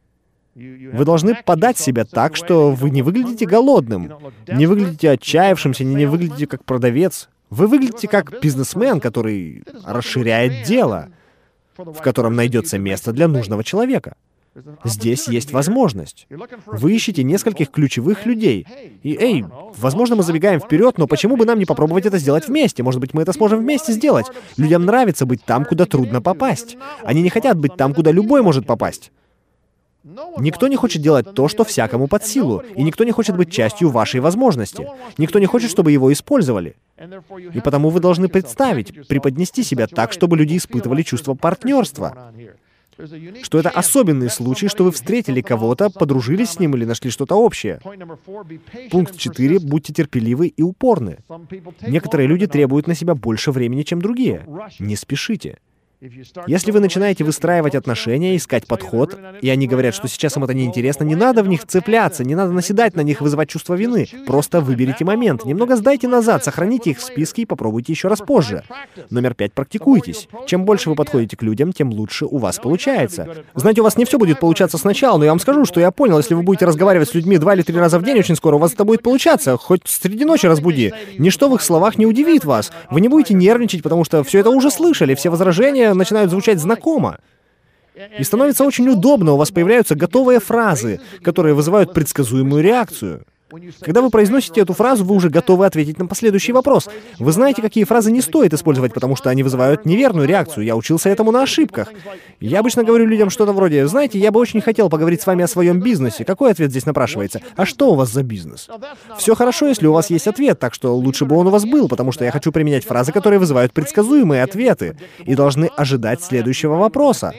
Вы должны подать себя так, что вы не выглядите голодным, не выглядите отчаявшимся, не выглядите как продавец. Вы выглядите как бизнесмен, который расширяет дело, в котором найдется место для нужного человека. Здесь есть возможность. Вы ищете нескольких ключевых людей. И, возможно, мы забегаем вперед, но почему бы нам не попробовать это сделать вместе? Может быть, мы это сможем вместе сделать? Людям нравится быть там, куда трудно попасть. Они не хотят быть там, куда любой может попасть. Никто не хочет делать то, что всякому под силу, и никто не хочет быть частью вашей возможности. Никто не хочет, чтобы его использовали. И потому вы должны представить, преподнести себя так, чтобы люди испытывали чувство партнерства. Что это особенный случай, что вы встретили кого-то, подружились с ним или нашли что-то общее. Пункт 4. Будьте терпеливы и упорны. Некоторые люди требуют на себя больше времени, чем другие. Не спешите. Если вы начинаете выстраивать отношения, искать подход, и они говорят, что сейчас им это неинтересно, не надо в них цепляться, не надо наседать на них, вызывать чувство вины. Просто выберите момент, немного сдайте назад, сохраните их в списке и попробуйте еще раз позже. Номер 5. Практикуйтесь. Чем больше вы подходите к людям, тем лучше у вас получается. Знаете, у вас не все будет получаться сначала, но я вам скажу, что я понял, если вы будете разговаривать с людьми 2 или 3 раза в день, очень скоро у вас это будет получаться. Хоть среди ночи разбуди. Ничто в их словах не удивит вас. Вы не будете нервничать, потому что все это уже слышали, все возражения начинают звучать знакомо. И становится очень удобно, у вас появляются готовые фразы, которые вызывают предсказуемую реакцию. Когда вы произносите эту фразу, вы уже готовы ответить на последующий вопрос. Вы знаете, какие фразы не стоит использовать, потому что они вызывают неверную реакцию. Я учился этому на ошибках. Я обычно говорю людям что-то вроде: «Знаете, я бы очень хотел поговорить с вами о своем бизнесе». Какой ответ здесь напрашивается? А что у вас за бизнес? Все хорошо, если у вас есть ответ, так что лучше бы он у вас был, потому что я хочу применять фразы, которые вызывают предсказуемые ответы и должны ожидать следующего вопроса.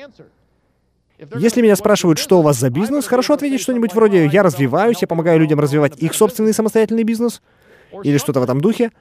Если меня спрашивают, что у вас за бизнес, хорошо ответить что-нибудь вроде «я развиваюсь, я помогаю людям развивать их собственный самостоятельный бизнес» или что-то в этом духе.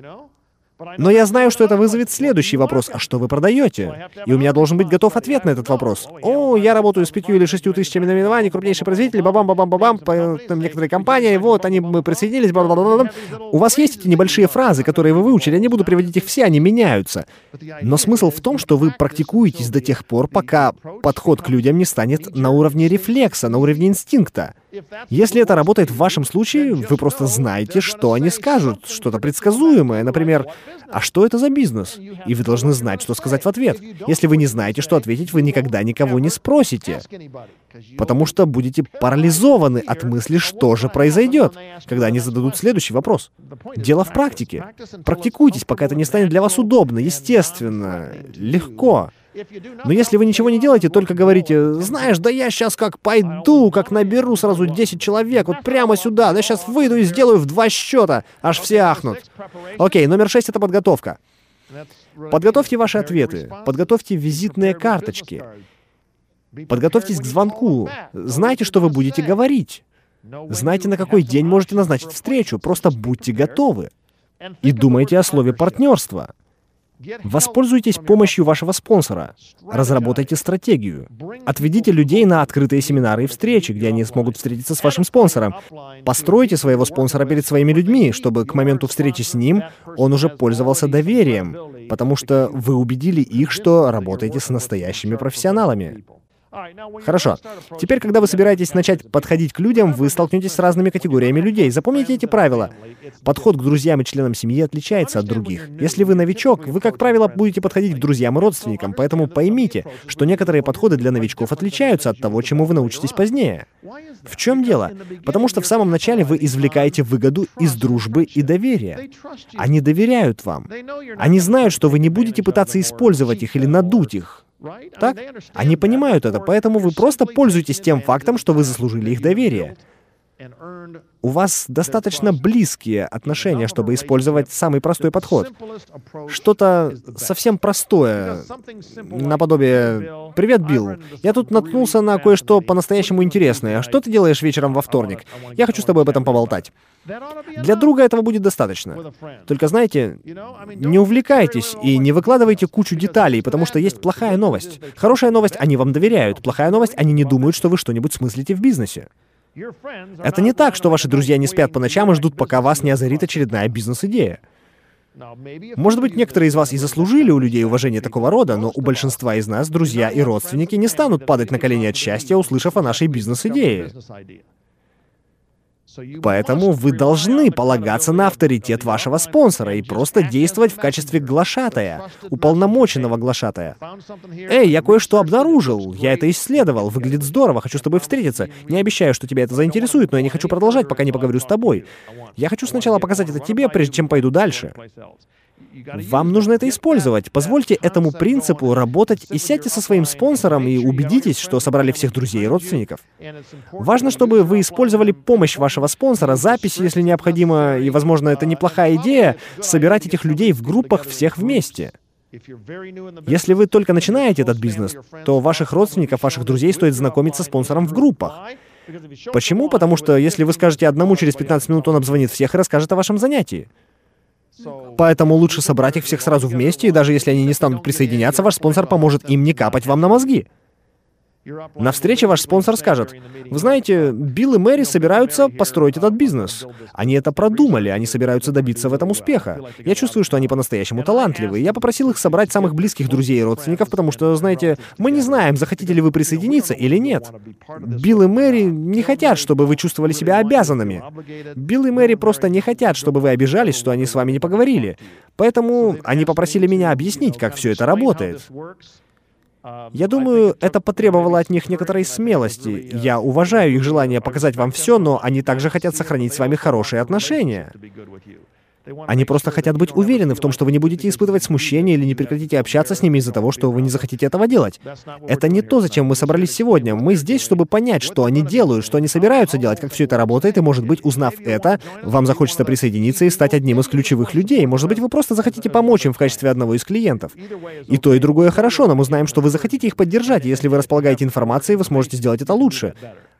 Но я знаю, что это вызовет следующий вопрос: а что вы продаете? И у меня должен быть готов ответ на этот вопрос. О, я работаю с 5 или 6 тысячами наименований, крупнейший производитель, бабам-бабам-бабам, некоторые компании, вот, они присоединились, бла-бла-бла-бла. У вас есть эти небольшие фразы, которые вы выучили, я не буду приводить их все, они меняются. Но смысл в том, что вы практикуетесь до тех пор, пока подход к людям не станет на уровне рефлекса, на уровне инстинкта. Если это работает в вашем случае, вы просто знаете, что они скажут, что-то предсказуемое, например, «А что это за бизнес?» И вы должны знать, что сказать в ответ. Если вы не знаете, что ответить, вы никогда никого не спросите, потому что будете парализованы от мысли, что же произойдет, когда они зададут следующий вопрос. Дело в практике. Практикуйтесь, пока это не станет для вас удобно, естественно, легко. Но если вы ничего не делаете, только говорите: «Знаешь, да я сейчас как пойду, как наберу сразу 10 человек, вот прямо сюда, да сейчас выйду и сделаю в 2 счета», аж все ахнут. Окей, номер 6 — это подготовка. Подготовьте ваши ответы, подготовьте визитные карточки, подготовьтесь к звонку, знайте, что вы будете говорить, знайте, на какой день можете назначить встречу, просто будьте готовы. И думайте о слове «партнерство». Воспользуйтесь помощью вашего спонсора. Разработайте стратегию. Отведите людей на открытые семинары и встречи, где они смогут встретиться с вашим спонсором. Постройте своего спонсора перед своими людьми, чтобы к моменту встречи с ним он уже пользовался доверием, потому что вы убедили их, что работаете с настоящими профессионалами. Хорошо. Теперь, когда вы собираетесь начать подходить к людям, вы столкнетесь с разными категориями людей. Запомните эти правила. Подход к друзьям и членам семьи отличается от других. Если вы новичок, вы, как правило, будете подходить к друзьям и родственникам, поэтому поймите, что некоторые подходы для новичков отличаются от того, чему вы научитесь позднее. В чем дело? Потому что в самом начале вы извлекаете выгоду из дружбы и доверия. Они доверяют вам. Они знают, что вы не будете пытаться использовать их или надуть их. Так? Они понимают это, поэтому вы просто пользуетесь тем фактом, что вы заслужили их доверие. У вас достаточно близкие отношения, чтобы использовать самый простой подход. Что-то совсем простое, наподобие «Привет, Билл. Я тут наткнулся на кое-что по-настоящему интересное. Что ты делаешь вечером во вторник? Я хочу с тобой об этом поболтать». Для друга этого будет достаточно. Только знаете, не увлекайтесь и не выкладывайте кучу деталей, потому что есть плохая новость. Хорошая новость — они вам доверяют. Плохая новость — они не думают, что вы что-нибудь смыслите в бизнесе. Это не так, что ваши друзья не спят по ночам и ждут, пока вас не озарит очередная бизнес-идея. Может быть, некоторые из вас и заслужили у людей уважение такого рода, но у большинства из нас друзья и родственники не станут падать на колени от счастья, услышав о нашей бизнес-идее. Поэтому вы должны полагаться на авторитет вашего спонсора и просто действовать в качестве глашатая, уполномоченного глашатая. «Эй, я кое-что обнаружил, я это исследовал, выглядит здорово, хочу с тобой встретиться. Не обещаю, что тебя это заинтересует, но я не хочу продолжать, пока не поговорю с тобой. Я хочу сначала показать это тебе, прежде чем пойду дальше». Вам нужно это использовать. Позвольте этому принципу работать и сядьте со своим спонсором и убедитесь, что собрали всех друзей и родственников. Важно, чтобы вы использовали помощь вашего спонсора, записи, если необходимо, и, возможно, это неплохая идея, собирать этих людей в группах всех вместе. Если вы только начинаете этот бизнес, то ваших родственников, ваших друзей стоит знакомить со спонсором в группах. Почему? Потому что если вы скажете одному, через 15 минут он обзвонит всех и расскажет о вашем занятии. Поэтому лучше собрать их всех сразу вместе, и даже если они не станут присоединяться, ваш спонсор поможет им не капать вам на мозги. На встрече ваш спонсор скажет: «Вы знаете, Билл и Мэри собираются построить этот бизнес. Они это продумали, они собираются добиться в этом успеха. Я чувствую, что они по-настоящему талантливы. Я попросил их собрать самых близких друзей и родственников, потому что, знаете, мы не знаем, захотите ли вы присоединиться или нет. Билл и Мэри не хотят, чтобы вы чувствовали себя обязанными. Билл и Мэри просто не хотят, чтобы вы обижались, что они с вами не поговорили. Поэтому они попросили меня объяснить, как все это работает». Я думаю, это потребовало от них некоторой смелости. Я уважаю их желание показать вам все, но они также хотят сохранить с вами хорошие отношения. Они просто хотят быть уверены в том, что вы не будете испытывать смущение или не прекратите общаться с ними из-за того, что вы не захотите этого делать. Это не то, зачем мы собрались сегодня. Мы здесь, чтобы понять, что они делают, что они собираются делать, как все это работает, и, может быть, узнав это, вам захочется присоединиться и стать одним из ключевых людей. Может быть, вы просто захотите помочь им в качестве одного из клиентов. И то, и другое хорошо, но мы знаем, что вы захотите их поддержать, и если вы располагаете информацией, вы сможете сделать это лучше.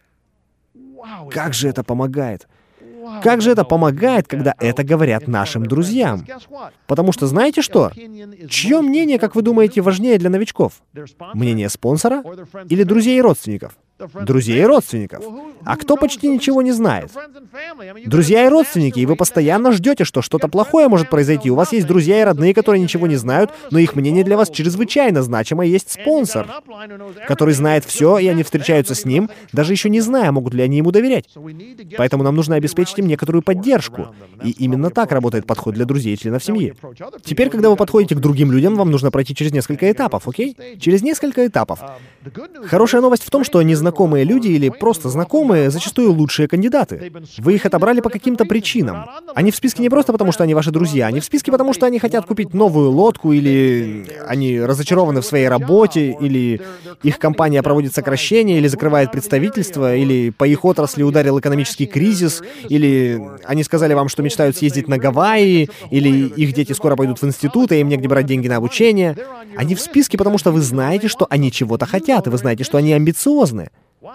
Как же это помогает? Как же это помогает, когда это говорят нашим друзьям? Потому что знаете что? Чье мнение, как вы думаете, важнее для новичков? Мнение спонсора или друзей и родственников? Друзей и родственников. А кто почти ничего не знает? Друзья и родственники, и вы постоянно ждете, что что-то плохое может произойти. У вас есть друзья и родные, которые ничего не знают, но их мнение для вас чрезвычайно значимо. Есть спонсор, который знает все, и они встречаются с ним, даже еще не зная, могут ли они ему доверять. Поэтому нам нужно обеспечить им некоторую поддержку. И именно так работает подход для друзей и членов семьи. Теперь, когда вы подходите к другим людям, вам нужно пройти через несколько этапов, окей? Через несколько этапов. Хорошая новость в том, что незнакомые люди или просто знакомые зачастую лучшие кандидаты. Вы их отобрали по каким-то причинам. Они в списке не просто потому, что они ваши друзья, они в списке потому, что они хотят купить новую лодку, или они разочарованы в своей работе, или их компания проводит сокращение, или закрывает представительство, или по их отрасли ударил экономический кризис, или они сказали вам, что мечтают съездить на Гавайи, или их дети скоро пойдут в институт, и им негде брать деньги на обучение. Они в списке, потому что вы знаете, что они чего-то хотят, и вы знаете, что они амбициозны.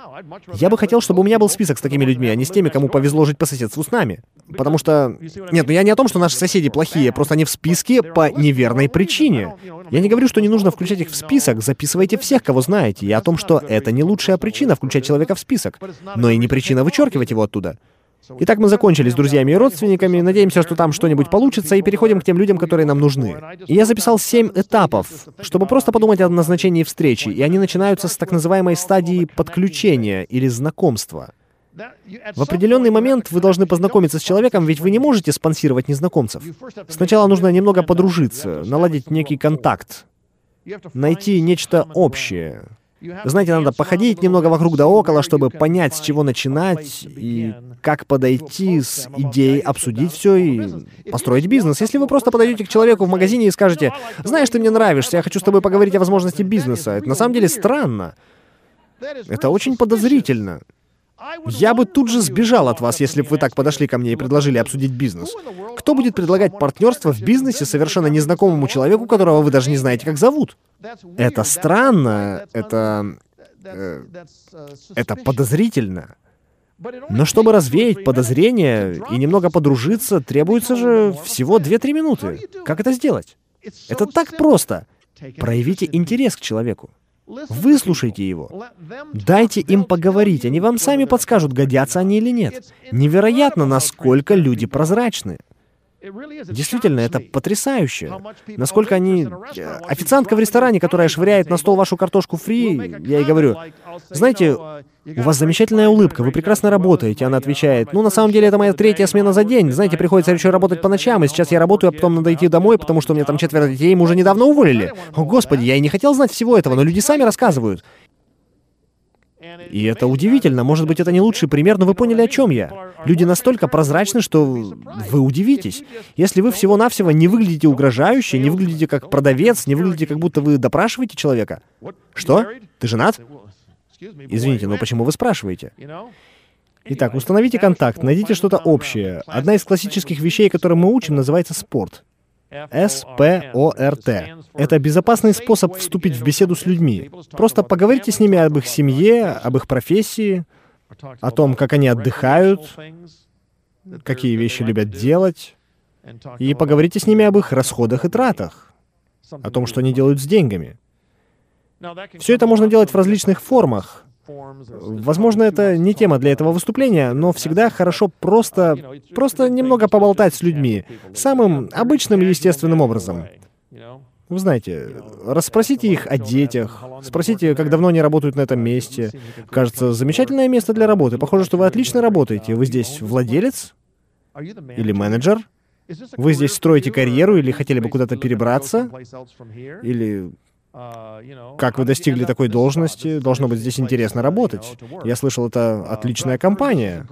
Я бы хотел, чтобы у меня был список с такими людьми, а не с теми, кому повезло жить по соседству с нами. Потому что... Нет, я не о том, что наши соседи плохие, просто они в списке по неверной причине. Я не говорю, что не нужно включать их в список, записывайте всех, кого знаете. Я о том, что это не лучшая причина включать человека в список, но и не причина вычеркивать его оттуда. Итак, мы закончили с друзьями и родственниками, надеемся, что там что-нибудь получится, и переходим к тем людям, которые нам нужны. И я записал 7 этапов, чтобы просто подумать о назначении встречи, и они начинаются с так называемой стадии подключения или знакомства. В определенный момент вы должны познакомиться с человеком, ведь вы не можете спонсировать незнакомцев. Сначала нужно немного подружиться, наладить некий контакт, найти нечто общее. Знаете, надо походить немного вокруг да около, чтобы понять, с чего начинать и как подойти с идеей, обсудить все и построить бизнес. Если вы просто подойдете к человеку в магазине и скажете: «Знаешь, ты мне нравишься, я хочу с тобой поговорить о возможности бизнеса», это на самом деле странно. Это очень подозрительно. Я бы тут же сбежал от вас, если бы вы так подошли ко мне и предложили обсудить бизнес. Кто будет предлагать партнерство в бизнесе совершенно незнакомому человеку, которого вы даже не знаете, как зовут? Это странно, это подозрительно. Но чтобы развеять подозрения и немного подружиться, требуется же всего 2-3 минуты. Как это сделать? Это так просто. Проявите интерес к человеку. Выслушайте его. Дайте им поговорить, они вам сами подскажут, годятся они или нет. Невероятно, насколько люди прозрачны. Действительно, это потрясающе. Насколько они... Официантка в ресторане, которая швыряет на стол вашу картошку фри, я ей говорю: «Знаете, у вас замечательная улыбка, вы прекрасно работаете». Она отвечает: «Ну, на самом деле, это моя 3-я смена за день. Знаете, приходится еще работать по ночам, и сейчас я работаю, а потом надо идти домой, потому что у меня там 4 детей, и мы уже недавно уволили». О, Господи, я и не хотел знать всего этого, но люди сами рассказывают. И это удивительно. Может быть, это не лучший пример, но вы поняли, о чем я. Люди настолько прозрачны, что вы удивитесь. Если вы всего-навсего не выглядите угрожающе, не выглядите как продавец, не выглядите, как будто вы допрашиваете человека. Что? Ты женат? Извините, но почему вы спрашиваете? Итак, установите контакт, найдите что-то общее. Одна из классических вещей, которые мы учим, называется спорт. СПОРТ. Это безопасный способ вступить в беседу с людьми. Просто поговорите с ними об их семье, об их профессии, о том, как они отдыхают, какие вещи любят делать, и поговорите с ними об их расходах и тратах, о том, что они делают с деньгами. Все это можно делать в различных формах. Возможно, это не тема для этого выступления, но всегда хорошо просто немного поболтать с людьми, самым обычным и естественным образом. Вы знаете, расспросите их о детях, спросите, как давно они работают на этом месте. Кажется, замечательное место для работы. Похоже, что вы отлично работаете. Вы здесь владелец? Или менеджер? Вы здесь строите карьеру или хотели бы куда-то перебраться? Или как вы достигли такой должности? Должно быть здесь интересно работать. Я слышал, это отличная компания.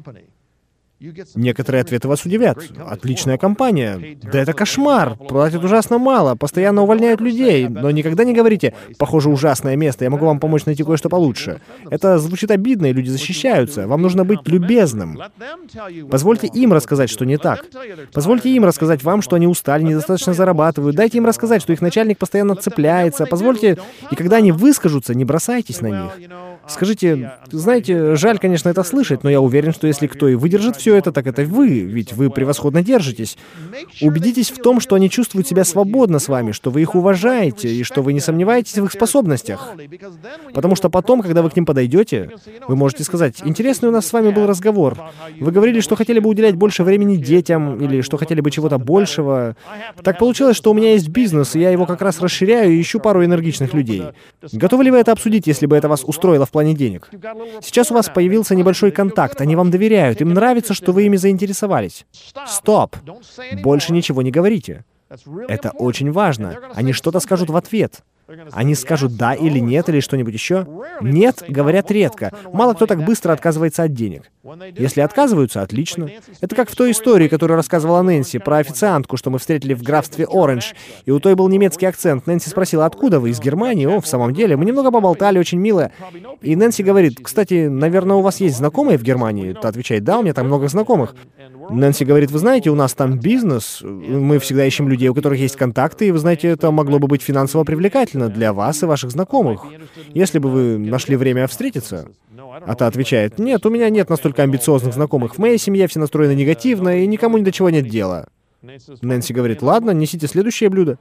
Некоторые ответы вас удивят. Отличная компания. Да это кошмар. Платят ужасно мало, постоянно увольняют людей. Но никогда не говорите: похоже, ужасное место, я могу вам помочь найти кое-что получше. Это звучит обидно, и люди защищаются. Вам нужно быть любезным. Позвольте им рассказать, что не так. Позвольте им рассказать вам, что они устали, недостаточно зарабатывают. Дайте им рассказать, что их начальник постоянно цепляется. Позвольте, и когда они выскажутся, не бросайтесь на них. Скажите: знаете, жаль, конечно, это слышать, но я уверен, что если кто и выдержит все это, так это вы, ведь вы превосходно держитесь. Убедитесь в том, что они чувствуют себя свободно с вами, что вы их уважаете и что вы не сомневаетесь в их способностях. Потому что потом, когда вы к ним подойдете, вы можете сказать: интересный у нас с вами был разговор. Вы говорили, что хотели бы уделять больше времени детям или что хотели бы чего-то большего. Так получилось, что у меня есть бизнес, и я его как раз расширяю и ищу пару энергичных людей. Готовы ли вы это обсудить, если бы это вас устроило в плане денег? Сейчас у вас появился небольшой контакт, они вам доверяют, им нравится, что вы ими заинтересовались. Стоп! Больше ничего не говорите. Это очень важно. Они что-то скажут в ответ. Они скажут «да» или «нет» или что-нибудь еще. «Нет» говорят редко. Мало кто так быстро отказывается от денег. Если отказываются, отлично. Это как в той истории, которую рассказывала Нэнси, про официантку, что мы встретили в графстве Оранж. И у той был немецкий акцент. Нэнси спросила: «Откуда вы? Из Германии?» «О, в самом деле, мы немного поболтали, очень мило». И Нэнси говорит: «Кстати, наверное, у вас есть знакомые в Германии?» Та отвечает: «Да, у меня там много знакомых». Нэнси говорит: «Вы знаете, у нас там бизнес. Мы всегда ищем людей, у которых есть контакты, и вы знаете, это могло бы быть финансово привлекательно для вас и ваших знакомых, если бы вы нашли время встретиться». А та отвечает: «Нет, у меня нет настолько амбициозных знакомых. В моей семье все настроены негативно, и никому ни до чего нет дела». Нэнси говорит: «Ладно, несите следующее блюдо».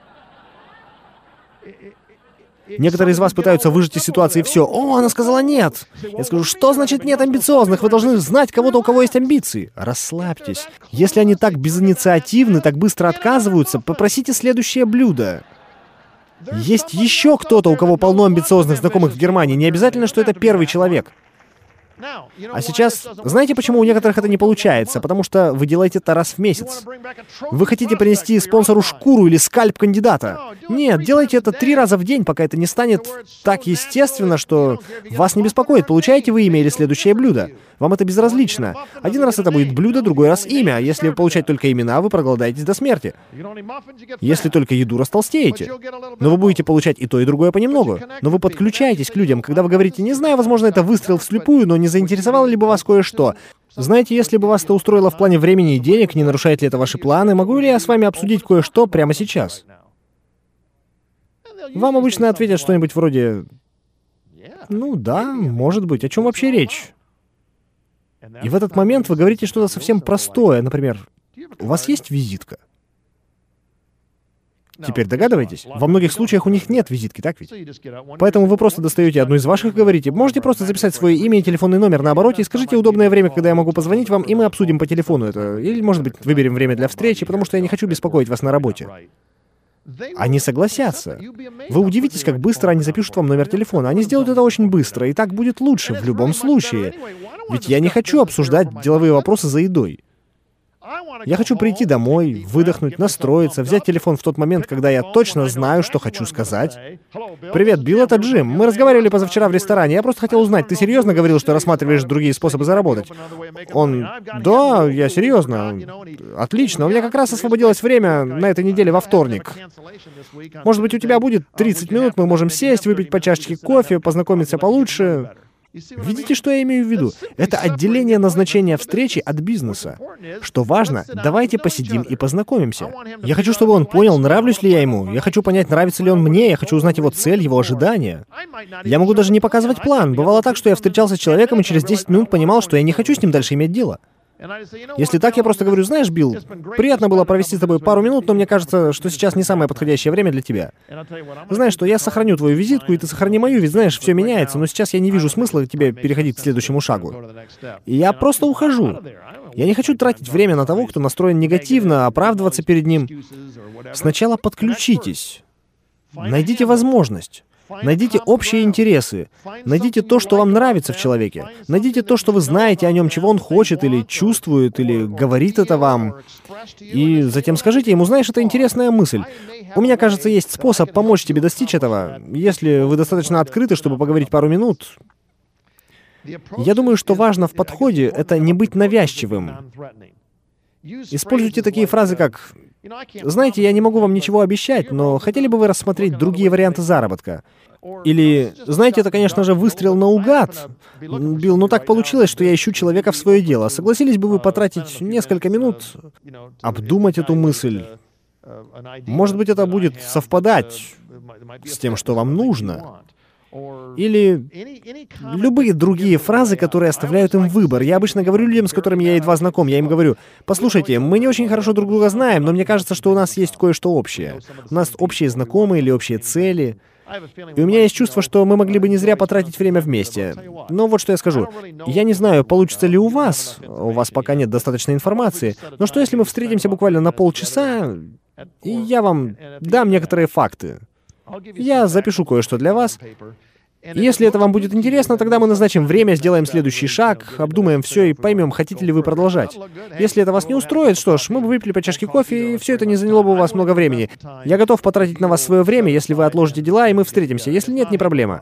Некоторые из вас пытаются выжать из ситуации все. «О, она сказала нет!» Я скажу: «Что значит нет амбициозных? Вы должны знать кого-то, у кого есть амбиции». Расслабьтесь. Если они так безинициативны, так быстро отказываются, попросите следующее блюдо. Есть еще кто-то, у кого полно амбициозных знакомых в Германии. Не обязательно, что это первый человек. А сейчас, знаете, почему у некоторых это не получается? Потому что вы делаете это раз в месяц. Вы хотите принести спонсору шкуру или скальп кандидата. Нет, делайте это 3 раза в день, пока это не станет так естественно, что вас не беспокоит, получаете вы имя или следующее блюдо. Вам это безразлично. Один раз это будет блюдо, другой раз имя. Если получать только имена, вы проголодаетесь до смерти. Если только еду, растолстеете. Но вы будете получать и то, и другое понемногу. Но вы подключаетесь к людям. Когда вы говорите: «Не знаю, возможно, это выстрел вслепую, но не заинтересовало ли бы вас кое-что?» Знаете, если бы вас это устроило в плане времени и денег, не нарушает ли это ваши планы, могу ли я с вами обсудить кое-что прямо сейчас? Вам обычно ответят что-нибудь вроде: «Ну да, может быть, о чем вообще речь?» И в этот момент вы говорите что-то совсем простое, например: «У вас есть визитка?» Теперь догадываетесь? Во многих случаях у них нет визитки, так ведь? Поэтому вы просто достаете одну из ваших и говорите: «Можете просто записать свое имя и телефонный номер на обороте и скажите удобное время, когда я могу позвонить вам, и мы обсудим по телефону это. Или, может быть, выберем время для встречи, потому что я не хочу беспокоить вас на работе». Они согласятся. Вы удивитесь, как быстро они запишут вам номер телефона. Они сделают это очень быстро, и так будет лучше в любом случае. Ведь я не хочу обсуждать деловые вопросы за едой. Я хочу прийти домой, выдохнуть, настроиться, взять телефон в тот момент, когда я точно знаю, что хочу сказать. «Привет, Билл, это Джим. Мы разговаривали позавчера в ресторане. Я просто хотел узнать, ты серьезно говорил, что рассматриваешь другие способы заработать?» Он: «Да, я серьезно. Отлично. У меня как раз освободилось время на этой неделе во вторник. Может быть, у тебя будет 30 минут, мы можем сесть, выпить по чашечке кофе, познакомиться получше». Видите, что я имею в виду? Это отделение назначения встречи от бизнеса. Что важно, давайте посидим и познакомимся. Я хочу, чтобы он понял, нравлюсь ли я ему. Я хочу понять, нравится ли он мне. Я хочу узнать его цель, его ожидания. Я могу даже не показывать план. Бывало так, что я встречался с человеком и через 10 минут понимал, что я не хочу с ним дальше иметь дело. Если так, я просто говорю: «Знаешь, Билл, приятно было провести с тобой пару минут, но мне кажется, что сейчас не самое подходящее время для тебя. Знаешь что, я сохраню твою визитку, и ты сохрани мою, ведь знаешь, все меняется, но сейчас я не вижу смысла тебе переходить к следующему шагу. И я просто ухожу. Я не хочу тратить время на того, кто настроен негативно, оправдываться перед ним. Сначала подключитесь. Найдите возможность. Найдите общие интересы. Найдите то, что вам нравится в человеке. Найдите то, что вы знаете о нем, чего он хочет, или чувствует, или говорит это вам. И затем скажите ему: «Знаешь, это интересная мысль. У меня, кажется, есть способ помочь тебе достичь этого. Если вы достаточно открыты, чтобы поговорить пару минут». Я думаю, что важно в подходе — это не быть навязчивым. Используйте такие фразы, как: «Знаете, я не могу вам ничего обещать, но хотели бы вы рассмотреть другие варианты заработка?» Или: «Знаете, это, конечно же, выстрел наугад. Билл, но так получилось, что я ищу человека в свое дело. Согласились бы вы потратить несколько минут, обдумать эту мысль? Может быть, это будет совпадать с тем, что вам нужно». Или любые другие фразы, которые оставляют им выбор. Я обычно говорю людям, с которыми я едва знаком, я им говорю: «Послушайте, мы не очень хорошо друг друга знаем, но мне кажется, что у нас есть кое-что общее. У нас общие знакомые или общие цели. И у меня есть чувство, что мы могли бы не зря потратить время вместе. Но вот что я скажу. Я не знаю, получится ли у вас пока нет достаточной информации, но что если мы встретимся буквально на полчаса, и я вам дам некоторые факты? Я запишу кое-что для вас. Если это вам будет интересно, тогда мы назначим время, сделаем следующий шаг, обдумаем все и поймем, хотите ли вы продолжать. Если это вас не устроит, что ж, мы бы выпили по чашке кофе, и все это не заняло бы у вас много времени. Я готов потратить на вас свое время, если вы отложите дела, и мы встретимся. Если нет, не проблема».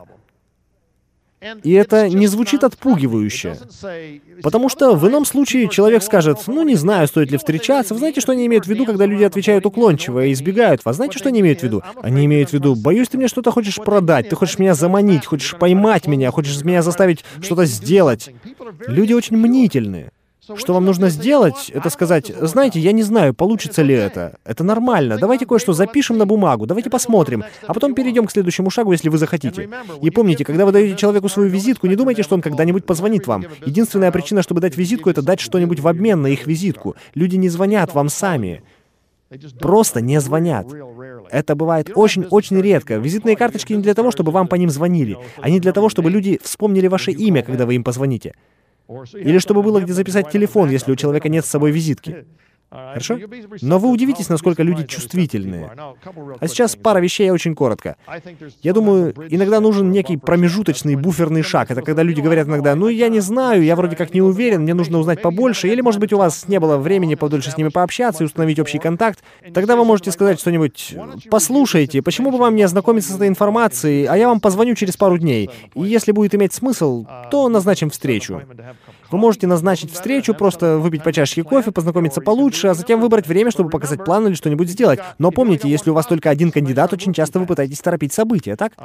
И это не звучит отпугивающе. Потому что в ином случае человек скажет: «Ну, не знаю, стоит ли встречаться». Вы знаете, что они имеют в виду, когда люди отвечают уклончиво и избегают вас? Знаете, что они имеют в виду? Они имеют в виду: «Боюсь, ты мне что-то хочешь продать, ты хочешь меня заманить, хочешь поймать меня, хочешь меня заставить что-то сделать». Люди очень мнительны. Что вам нужно сделать, это сказать: «Знаете, я не знаю, получится ли это. Это нормально. Давайте кое-что запишем на бумагу, давайте посмотрим, а потом перейдем к следующему шагу, если вы захотите». И помните, когда вы даете человеку свою визитку, не думайте, что он когда-нибудь позвонит вам. Единственная причина, чтобы дать визитку, это дать что-нибудь в обмен на их визитку. Люди не звонят вам сами. Просто не звонят. Это бывает очень-очень редко. Визитные карточки не для того, чтобы вам по ним звонили. Они для того, чтобы люди вспомнили ваше имя, когда вы им позвоните. Или чтобы было где записать телефон, если у человека нет с собой визитки. Хорошо? Но вы удивитесь, насколько люди чувствительные. А сейчас пара вещей очень коротко. Я думаю, иногда нужен некий промежуточный буферный шаг. Это когда люди говорят иногда: «Ну, я не знаю, я вроде как не уверен, мне нужно узнать побольше». Или, может быть, у вас не было времени подольше с ними пообщаться и установить общий контакт. Тогда вы можете сказать что-нибудь: «Послушайте, почему бы вам не ознакомиться с этой информацией, а я вам позвоню через пару дней. И если будет иметь смысл, то назначим встречу». Вы можете назначить встречу, просто выпить по чашке кофе, познакомиться получше, а затем выбрать время, чтобы показать план или что-нибудь сделать. Но помните, если у вас только один кандидат, очень часто вы пытаетесь торопить события, так?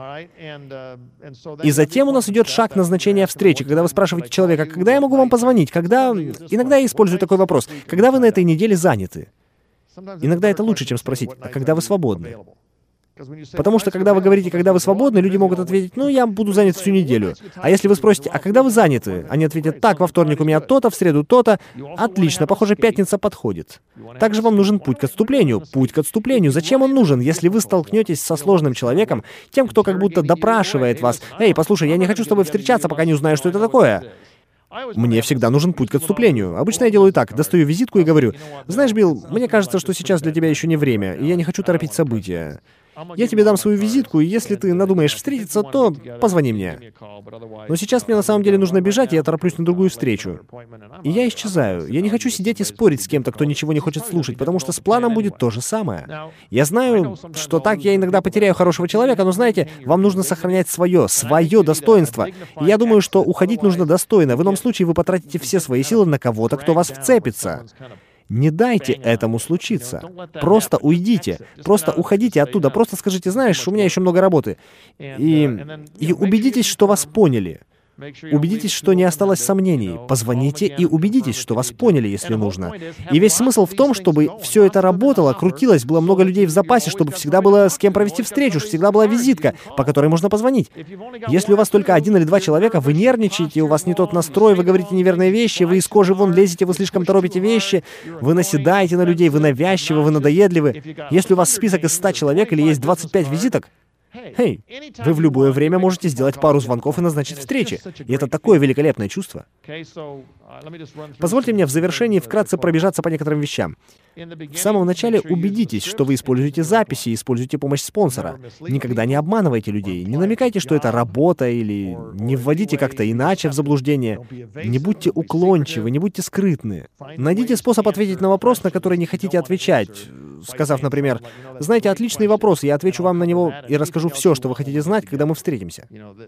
И затем у нас идет шаг назначения встречи, когда вы спрашиваете человека: «Когда я могу вам позвонить? Когда...» Иногда я использую такой вопрос: «Когда вы на этой неделе заняты?» Иногда это лучше, чем спросить: «А когда вы свободны?» Потому что, когда вы говорите, когда вы свободны, люди могут ответить: «Ну, я буду занят всю неделю». А если вы спросите: «А когда вы заняты?» Они ответят: «Так, во вторник у меня то-то, в среду то-то». Отлично, похоже, пятница подходит. Также вам нужен путь к отступлению. Путь к отступлению. Зачем он нужен, если вы столкнетесь со сложным человеком, тем, кто как будто допрашивает вас: «Эй, послушай, я не хочу с тобой встречаться, пока не узнаю, что это такое». Мне всегда нужен путь к отступлению. Обычно я делаю так: достаю визитку и говорю: «Знаешь, Билл, мне кажется, что сейчас для тебя еще не время, и я не хочу торопить события. Я тебе дам свою визитку, и если ты надумаешь встретиться, то позвони мне. Но сейчас мне на самом деле нужно бежать, и я тороплюсь на другую встречу. И я исчезаю. Я не хочу сидеть и спорить с кем-то, кто ничего не хочет слушать, потому что с планом будет то же самое. Я знаю, что так я иногда потеряю хорошего человека, но знаете, вам нужно сохранять свое достоинство. И я думаю, что уходить нужно достойно. В ином случае вы потратите все свои силы на кого-то, кто вас вцепится. Не дайте этому случиться. Просто уйдите. Просто уходите оттуда. Просто скажите: знаешь, у меня еще много работы. И убедитесь, что вас поняли. Убедитесь, что не осталось сомнений. Позвоните и убедитесь, что вас поняли, если нужно. И весь смысл в том, чтобы все это работало, крутилось, было много людей в запасе, чтобы всегда было с кем провести встречу, всегда была визитка, по которой можно позвонить. Если у вас только 1 или 2 человека, вы нервничаете, у вас не тот настрой, вы говорите неверные вещи, вы из кожи вон лезете, вы слишком торопите вещи, вы наседаете на людей, вы навязчивы, вы надоедливы. Если у вас список из 100 человек или есть 25 визиток, вы в любое время можете сделать пару звонков и назначить встречи. И это такое великолепное чувство. Позвольте мне в завершении вкратце пробежаться по некоторым вещам. В самом начале убедитесь, что вы используете записи и используете помощь спонсора. Никогда не обманывайте людей. Не намекайте, что это работа, или не вводите как-то иначе в заблуждение. Не будьте уклончивы, не будьте скрытны. Найдите способ ответить на вопрос, на который не хотите отвечать, сказав, например: «Знаете, отличный вопрос, я отвечу вам на него и расскажу все, что вы хотите знать, когда мы встретимся».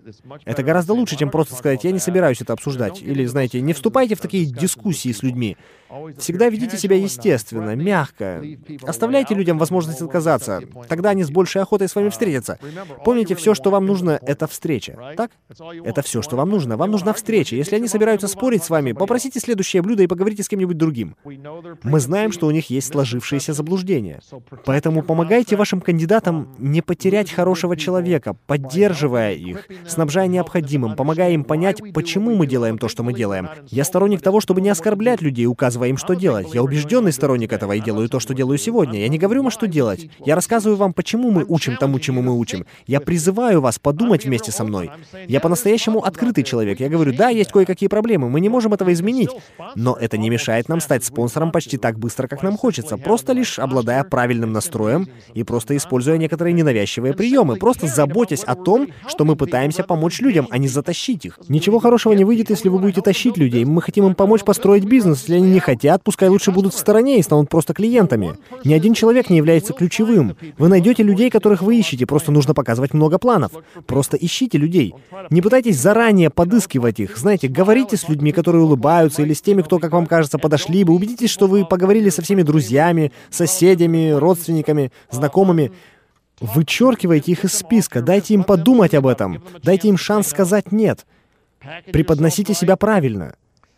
Это гораздо лучше, чем просто сказать: «Я не собираюсь это обсуждать». Или, знаете, не вступайте в такие дискуссии с людьми. Всегда ведите себя естественно, мягко. Оставляйте людям возможность отказаться. Тогда они с большей охотой с вами встретятся. Помните, все, что вам нужно, это встреча. Так? Это все, что вам нужно. Вам нужна встреча. Если они собираются спорить с вами, попросите следующее блюдо и поговорите с кем-нибудь другим. Мы знаем, что у них есть сложившиеся заблуждения. Поэтому помогайте вашим кандидатам не потерять хорошего человека, поддерживая их, снабжая необходимым, помогая им понять, почему мы делаем то, что мы делаем. Я сторонник того, чтобы не оскорблять людей, указывая им, что делать. Я убежденный сторонник этого и делаю то, что делаю сегодня. Я не говорю вам, что делать. Я рассказываю вам, почему мы учим тому, чему мы учим. Я призываю вас подумать вместе со мной. Я по-настоящему открытый человек. Я говорю: да, есть кое-какие проблемы, мы не можем этого изменить. Но это не мешает нам стать спонсором почти так быстро, как нам хочется, просто лишь обладая правильным настроем и просто используя некоторые ненавязчивые приемы, просто заботясь о том, что мы пытаемся помочь людям, а не затащить их. Ничего хорошего не выйдет, если вы будете тащить людей. Мы хотим им помочь построить бизнес. Если они не хотят, пускай лучше будут в стороне и станут просто клиентами. Ни один человек не является ключевым. Вы найдете людей, которых вы ищете, просто нужно показывать много планов. Просто ищите людей. Не пытайтесь заранее подыскивать их. Знаете, говорите с людьми, которые улыбаются, или с теми, кто, как вам кажется, подошли бы. Убедитесь, что вы поговорили со всеми друзьями, соседями, родственниками, знакомыми. Вычеркивайте их из списка, дайте им подумать об этом, дайте им шанс сказать «нет». Преподносите себя правильно.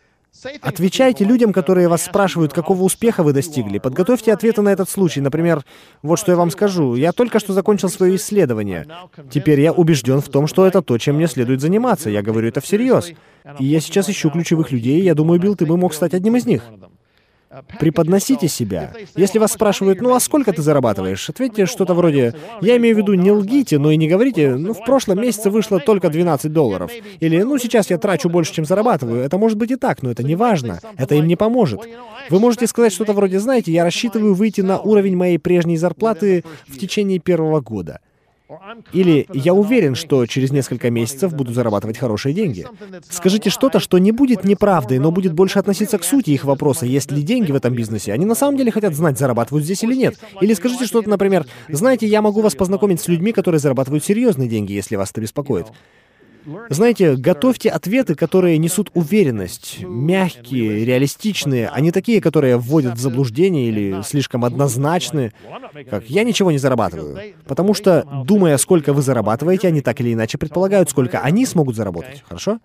Отвечайте людям, которые вас спрашивают, какого успеха вы достигли. Подготовьте ответы на этот случай. Например, вот что я вам скажу. Я только что закончил свое исследование. Теперь я убежден в том, что это то, чем мне следует заниматься. Я говорю это всерьез. И я сейчас ищу ключевых людей, и я думаю, Билл, ты бы мог стать одним из них. Преподносите себя. Если вас спрашивают: «Ну а сколько ты зарабатываешь?», ответьте что-то вроде: «Я имею в виду, не лгите, но и не говорите: ну, в прошлом месяце вышло только $12». Или: «Ну, сейчас я трачу больше, чем зарабатываю». Это может быть и так, но это не важно. Это им не поможет. Вы можете сказать что-то вроде: «Знаете, я рассчитываю выйти на уровень моей прежней зарплаты в течение 1-го года». Или: «Я уверен, что через несколько месяцев буду зарабатывать хорошие деньги». Скажите что-то, что не будет неправдой, но будет больше относиться к сути их вопроса: есть ли деньги в этом бизнесе. Они на самом деле хотят знать, зарабатывают здесь или нет. Или скажите что-то, например: «Знаете, я могу вас познакомить с людьми, которые зарабатывают серьезные деньги, если вас это беспокоит». Знаете, готовьте ответы, которые несут уверенность, мягкие, реалистичные, а не такие, которые вводят в заблуждение или слишком однозначны, как «я ничего не зарабатываю». Потому что, думая, сколько вы зарабатываете, они так или иначе предполагают, сколько они смогут заработать. Хорошо?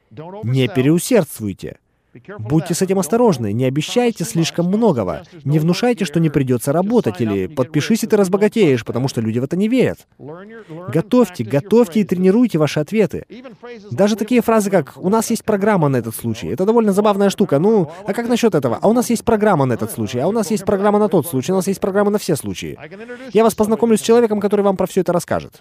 Не переусердствуйте. Будьте с этим осторожны, не обещайте слишком многого. Не внушайте, что не придется работать, или «подпишись, и ты разбогатеешь», потому что люди в это не верят. Готовьте и тренируйте ваши ответы. Даже такие фразы, как «у нас есть программа на этот случай». Это довольно забавная штука. Ну, а как насчет этого? «А у нас есть программа на этот случай», «а у нас есть программа на тот случай», «у нас есть программа на все случаи». Я вас познакомлю с человеком, который вам про все это расскажет.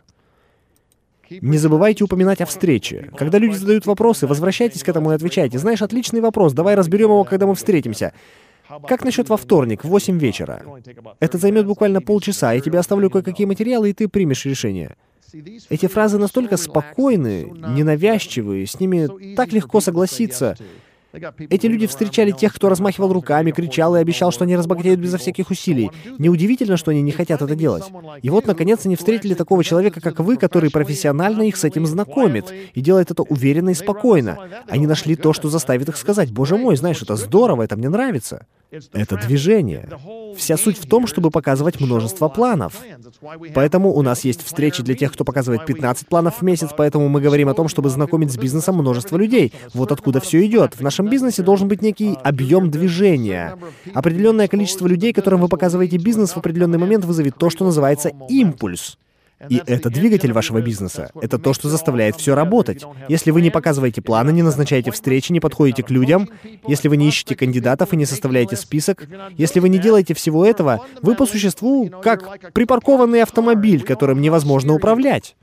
Не забывайте упоминать о встрече. Когда люди задают вопросы, возвращайтесь к этому и отвечайте. «Знаешь, отличный вопрос, давай разберем его, когда мы встретимся». Как насчет во вторник, в 8 вечера? Это займет буквально полчаса, я тебе оставлю кое-какие материалы, и ты примешь решение. Эти фразы настолько спокойны, ненавязчивые, с ними так легко согласиться. Эти люди встречали тех, кто размахивал руками, кричал и обещал, что они разбогатеют безо всяких усилий. Неудивительно, что они не хотят это делать. И вот, наконец, они встретили такого человека, как вы, который профессионально их с этим знакомит и делает это уверенно и спокойно. Они нашли то, что заставит их сказать: «Боже мой, знаешь, это здорово, это мне нравится». Это движение. Вся суть в том, чтобы показывать множество планов. Поэтому у нас есть встречи для тех, кто показывает 15 планов в месяц, поэтому мы говорим о том, чтобы знакомить с бизнесом множество людей. Вот откуда все идет. В нашем бизнесе должен быть некий объем движения. Определенное количество людей, которым вы показываете бизнес, в определенный момент вызовет то, что называется импульс. И это двигатель вашего бизнеса. Это то, что заставляет все работать. Если вы не показываете планы, не назначаете встречи, не подходите к людям, если вы не ищете кандидатов и не составляете список, если вы не делаете всего этого, вы по существу как припаркованный автомобиль, которым невозможно управлять.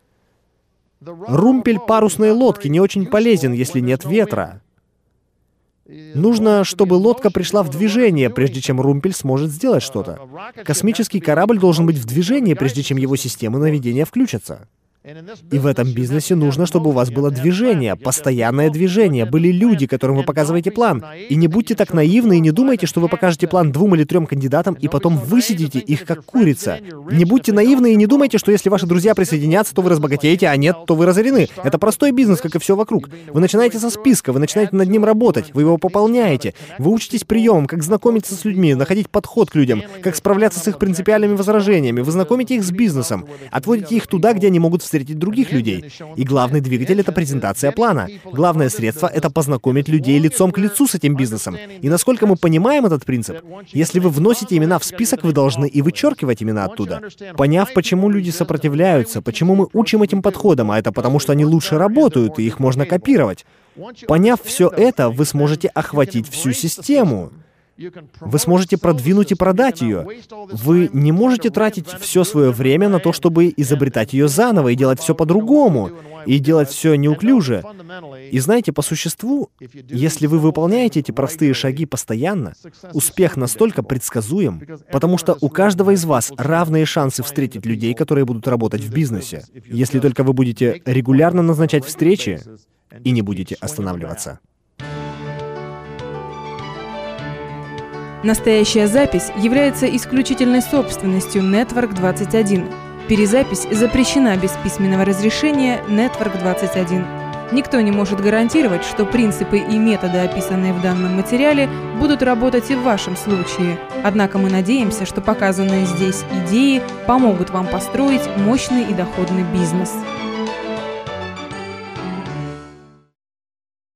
Румпель парусной лодки не очень полезен, если нет ветра. Нужно, чтобы лодка пришла в движение, прежде чем румпель сможет сделать что-то. Космический корабль должен быть в движении, прежде чем его системы наведения включатся. И в этом бизнесе нужно, чтобы у вас было движение, постоянное движение, были люди, которым вы показываете план. И не будьте так наивны и не думайте, что вы покажете план 2 или 3 кандидатам, и потом высидите их как курица. Не будьте наивны и не думайте, что если ваши друзья присоединятся, то вы разбогатеете, а нет, то вы разорены. Это простой бизнес, как и все вокруг. Вы начинаете со списка, вы начинаете над ним работать, вы его пополняете, вы учитесь приемам, как знакомиться с людьми, находить подход к людям, как справляться с их принципиальными возражениями, вы знакомите их с бизнесом, отводите их туда, где они могут встретить других людей. И главный двигатель — это презентация плана. Главное средство — это познакомить людей лицом к лицу с этим бизнесом. И насколько мы понимаем этот принцип, если вы вносите имена в список, вы должны и вычеркивать имена оттуда. Поняв, почему люди сопротивляются, почему мы учим этим подходам, а это потому, что они лучше работают, и их можно копировать. Поняв все это, вы сможете охватить всю систему. Вы сможете продвинуть и продать ее. Вы не можете тратить все свое время на то, чтобы изобретать ее заново и делать все по-другому, и делать все неуклюже. И знаете, по существу, если вы выполняете эти простые шаги постоянно, успех настолько предсказуем, потому что у каждого из вас равные шансы встретить людей, которые будут работать в бизнесе, если только вы будете регулярно назначать встречи и не будете останавливаться. Настоящая запись является исключительной собственностью Network 21. Перезапись запрещена без письменного разрешения Network 21. Никто не может гарантировать, что принципы и методы, описанные в данном материале, будут работать и в вашем случае. Однако мы надеемся, что показанные здесь идеи помогут вам построить мощный и доходный бизнес.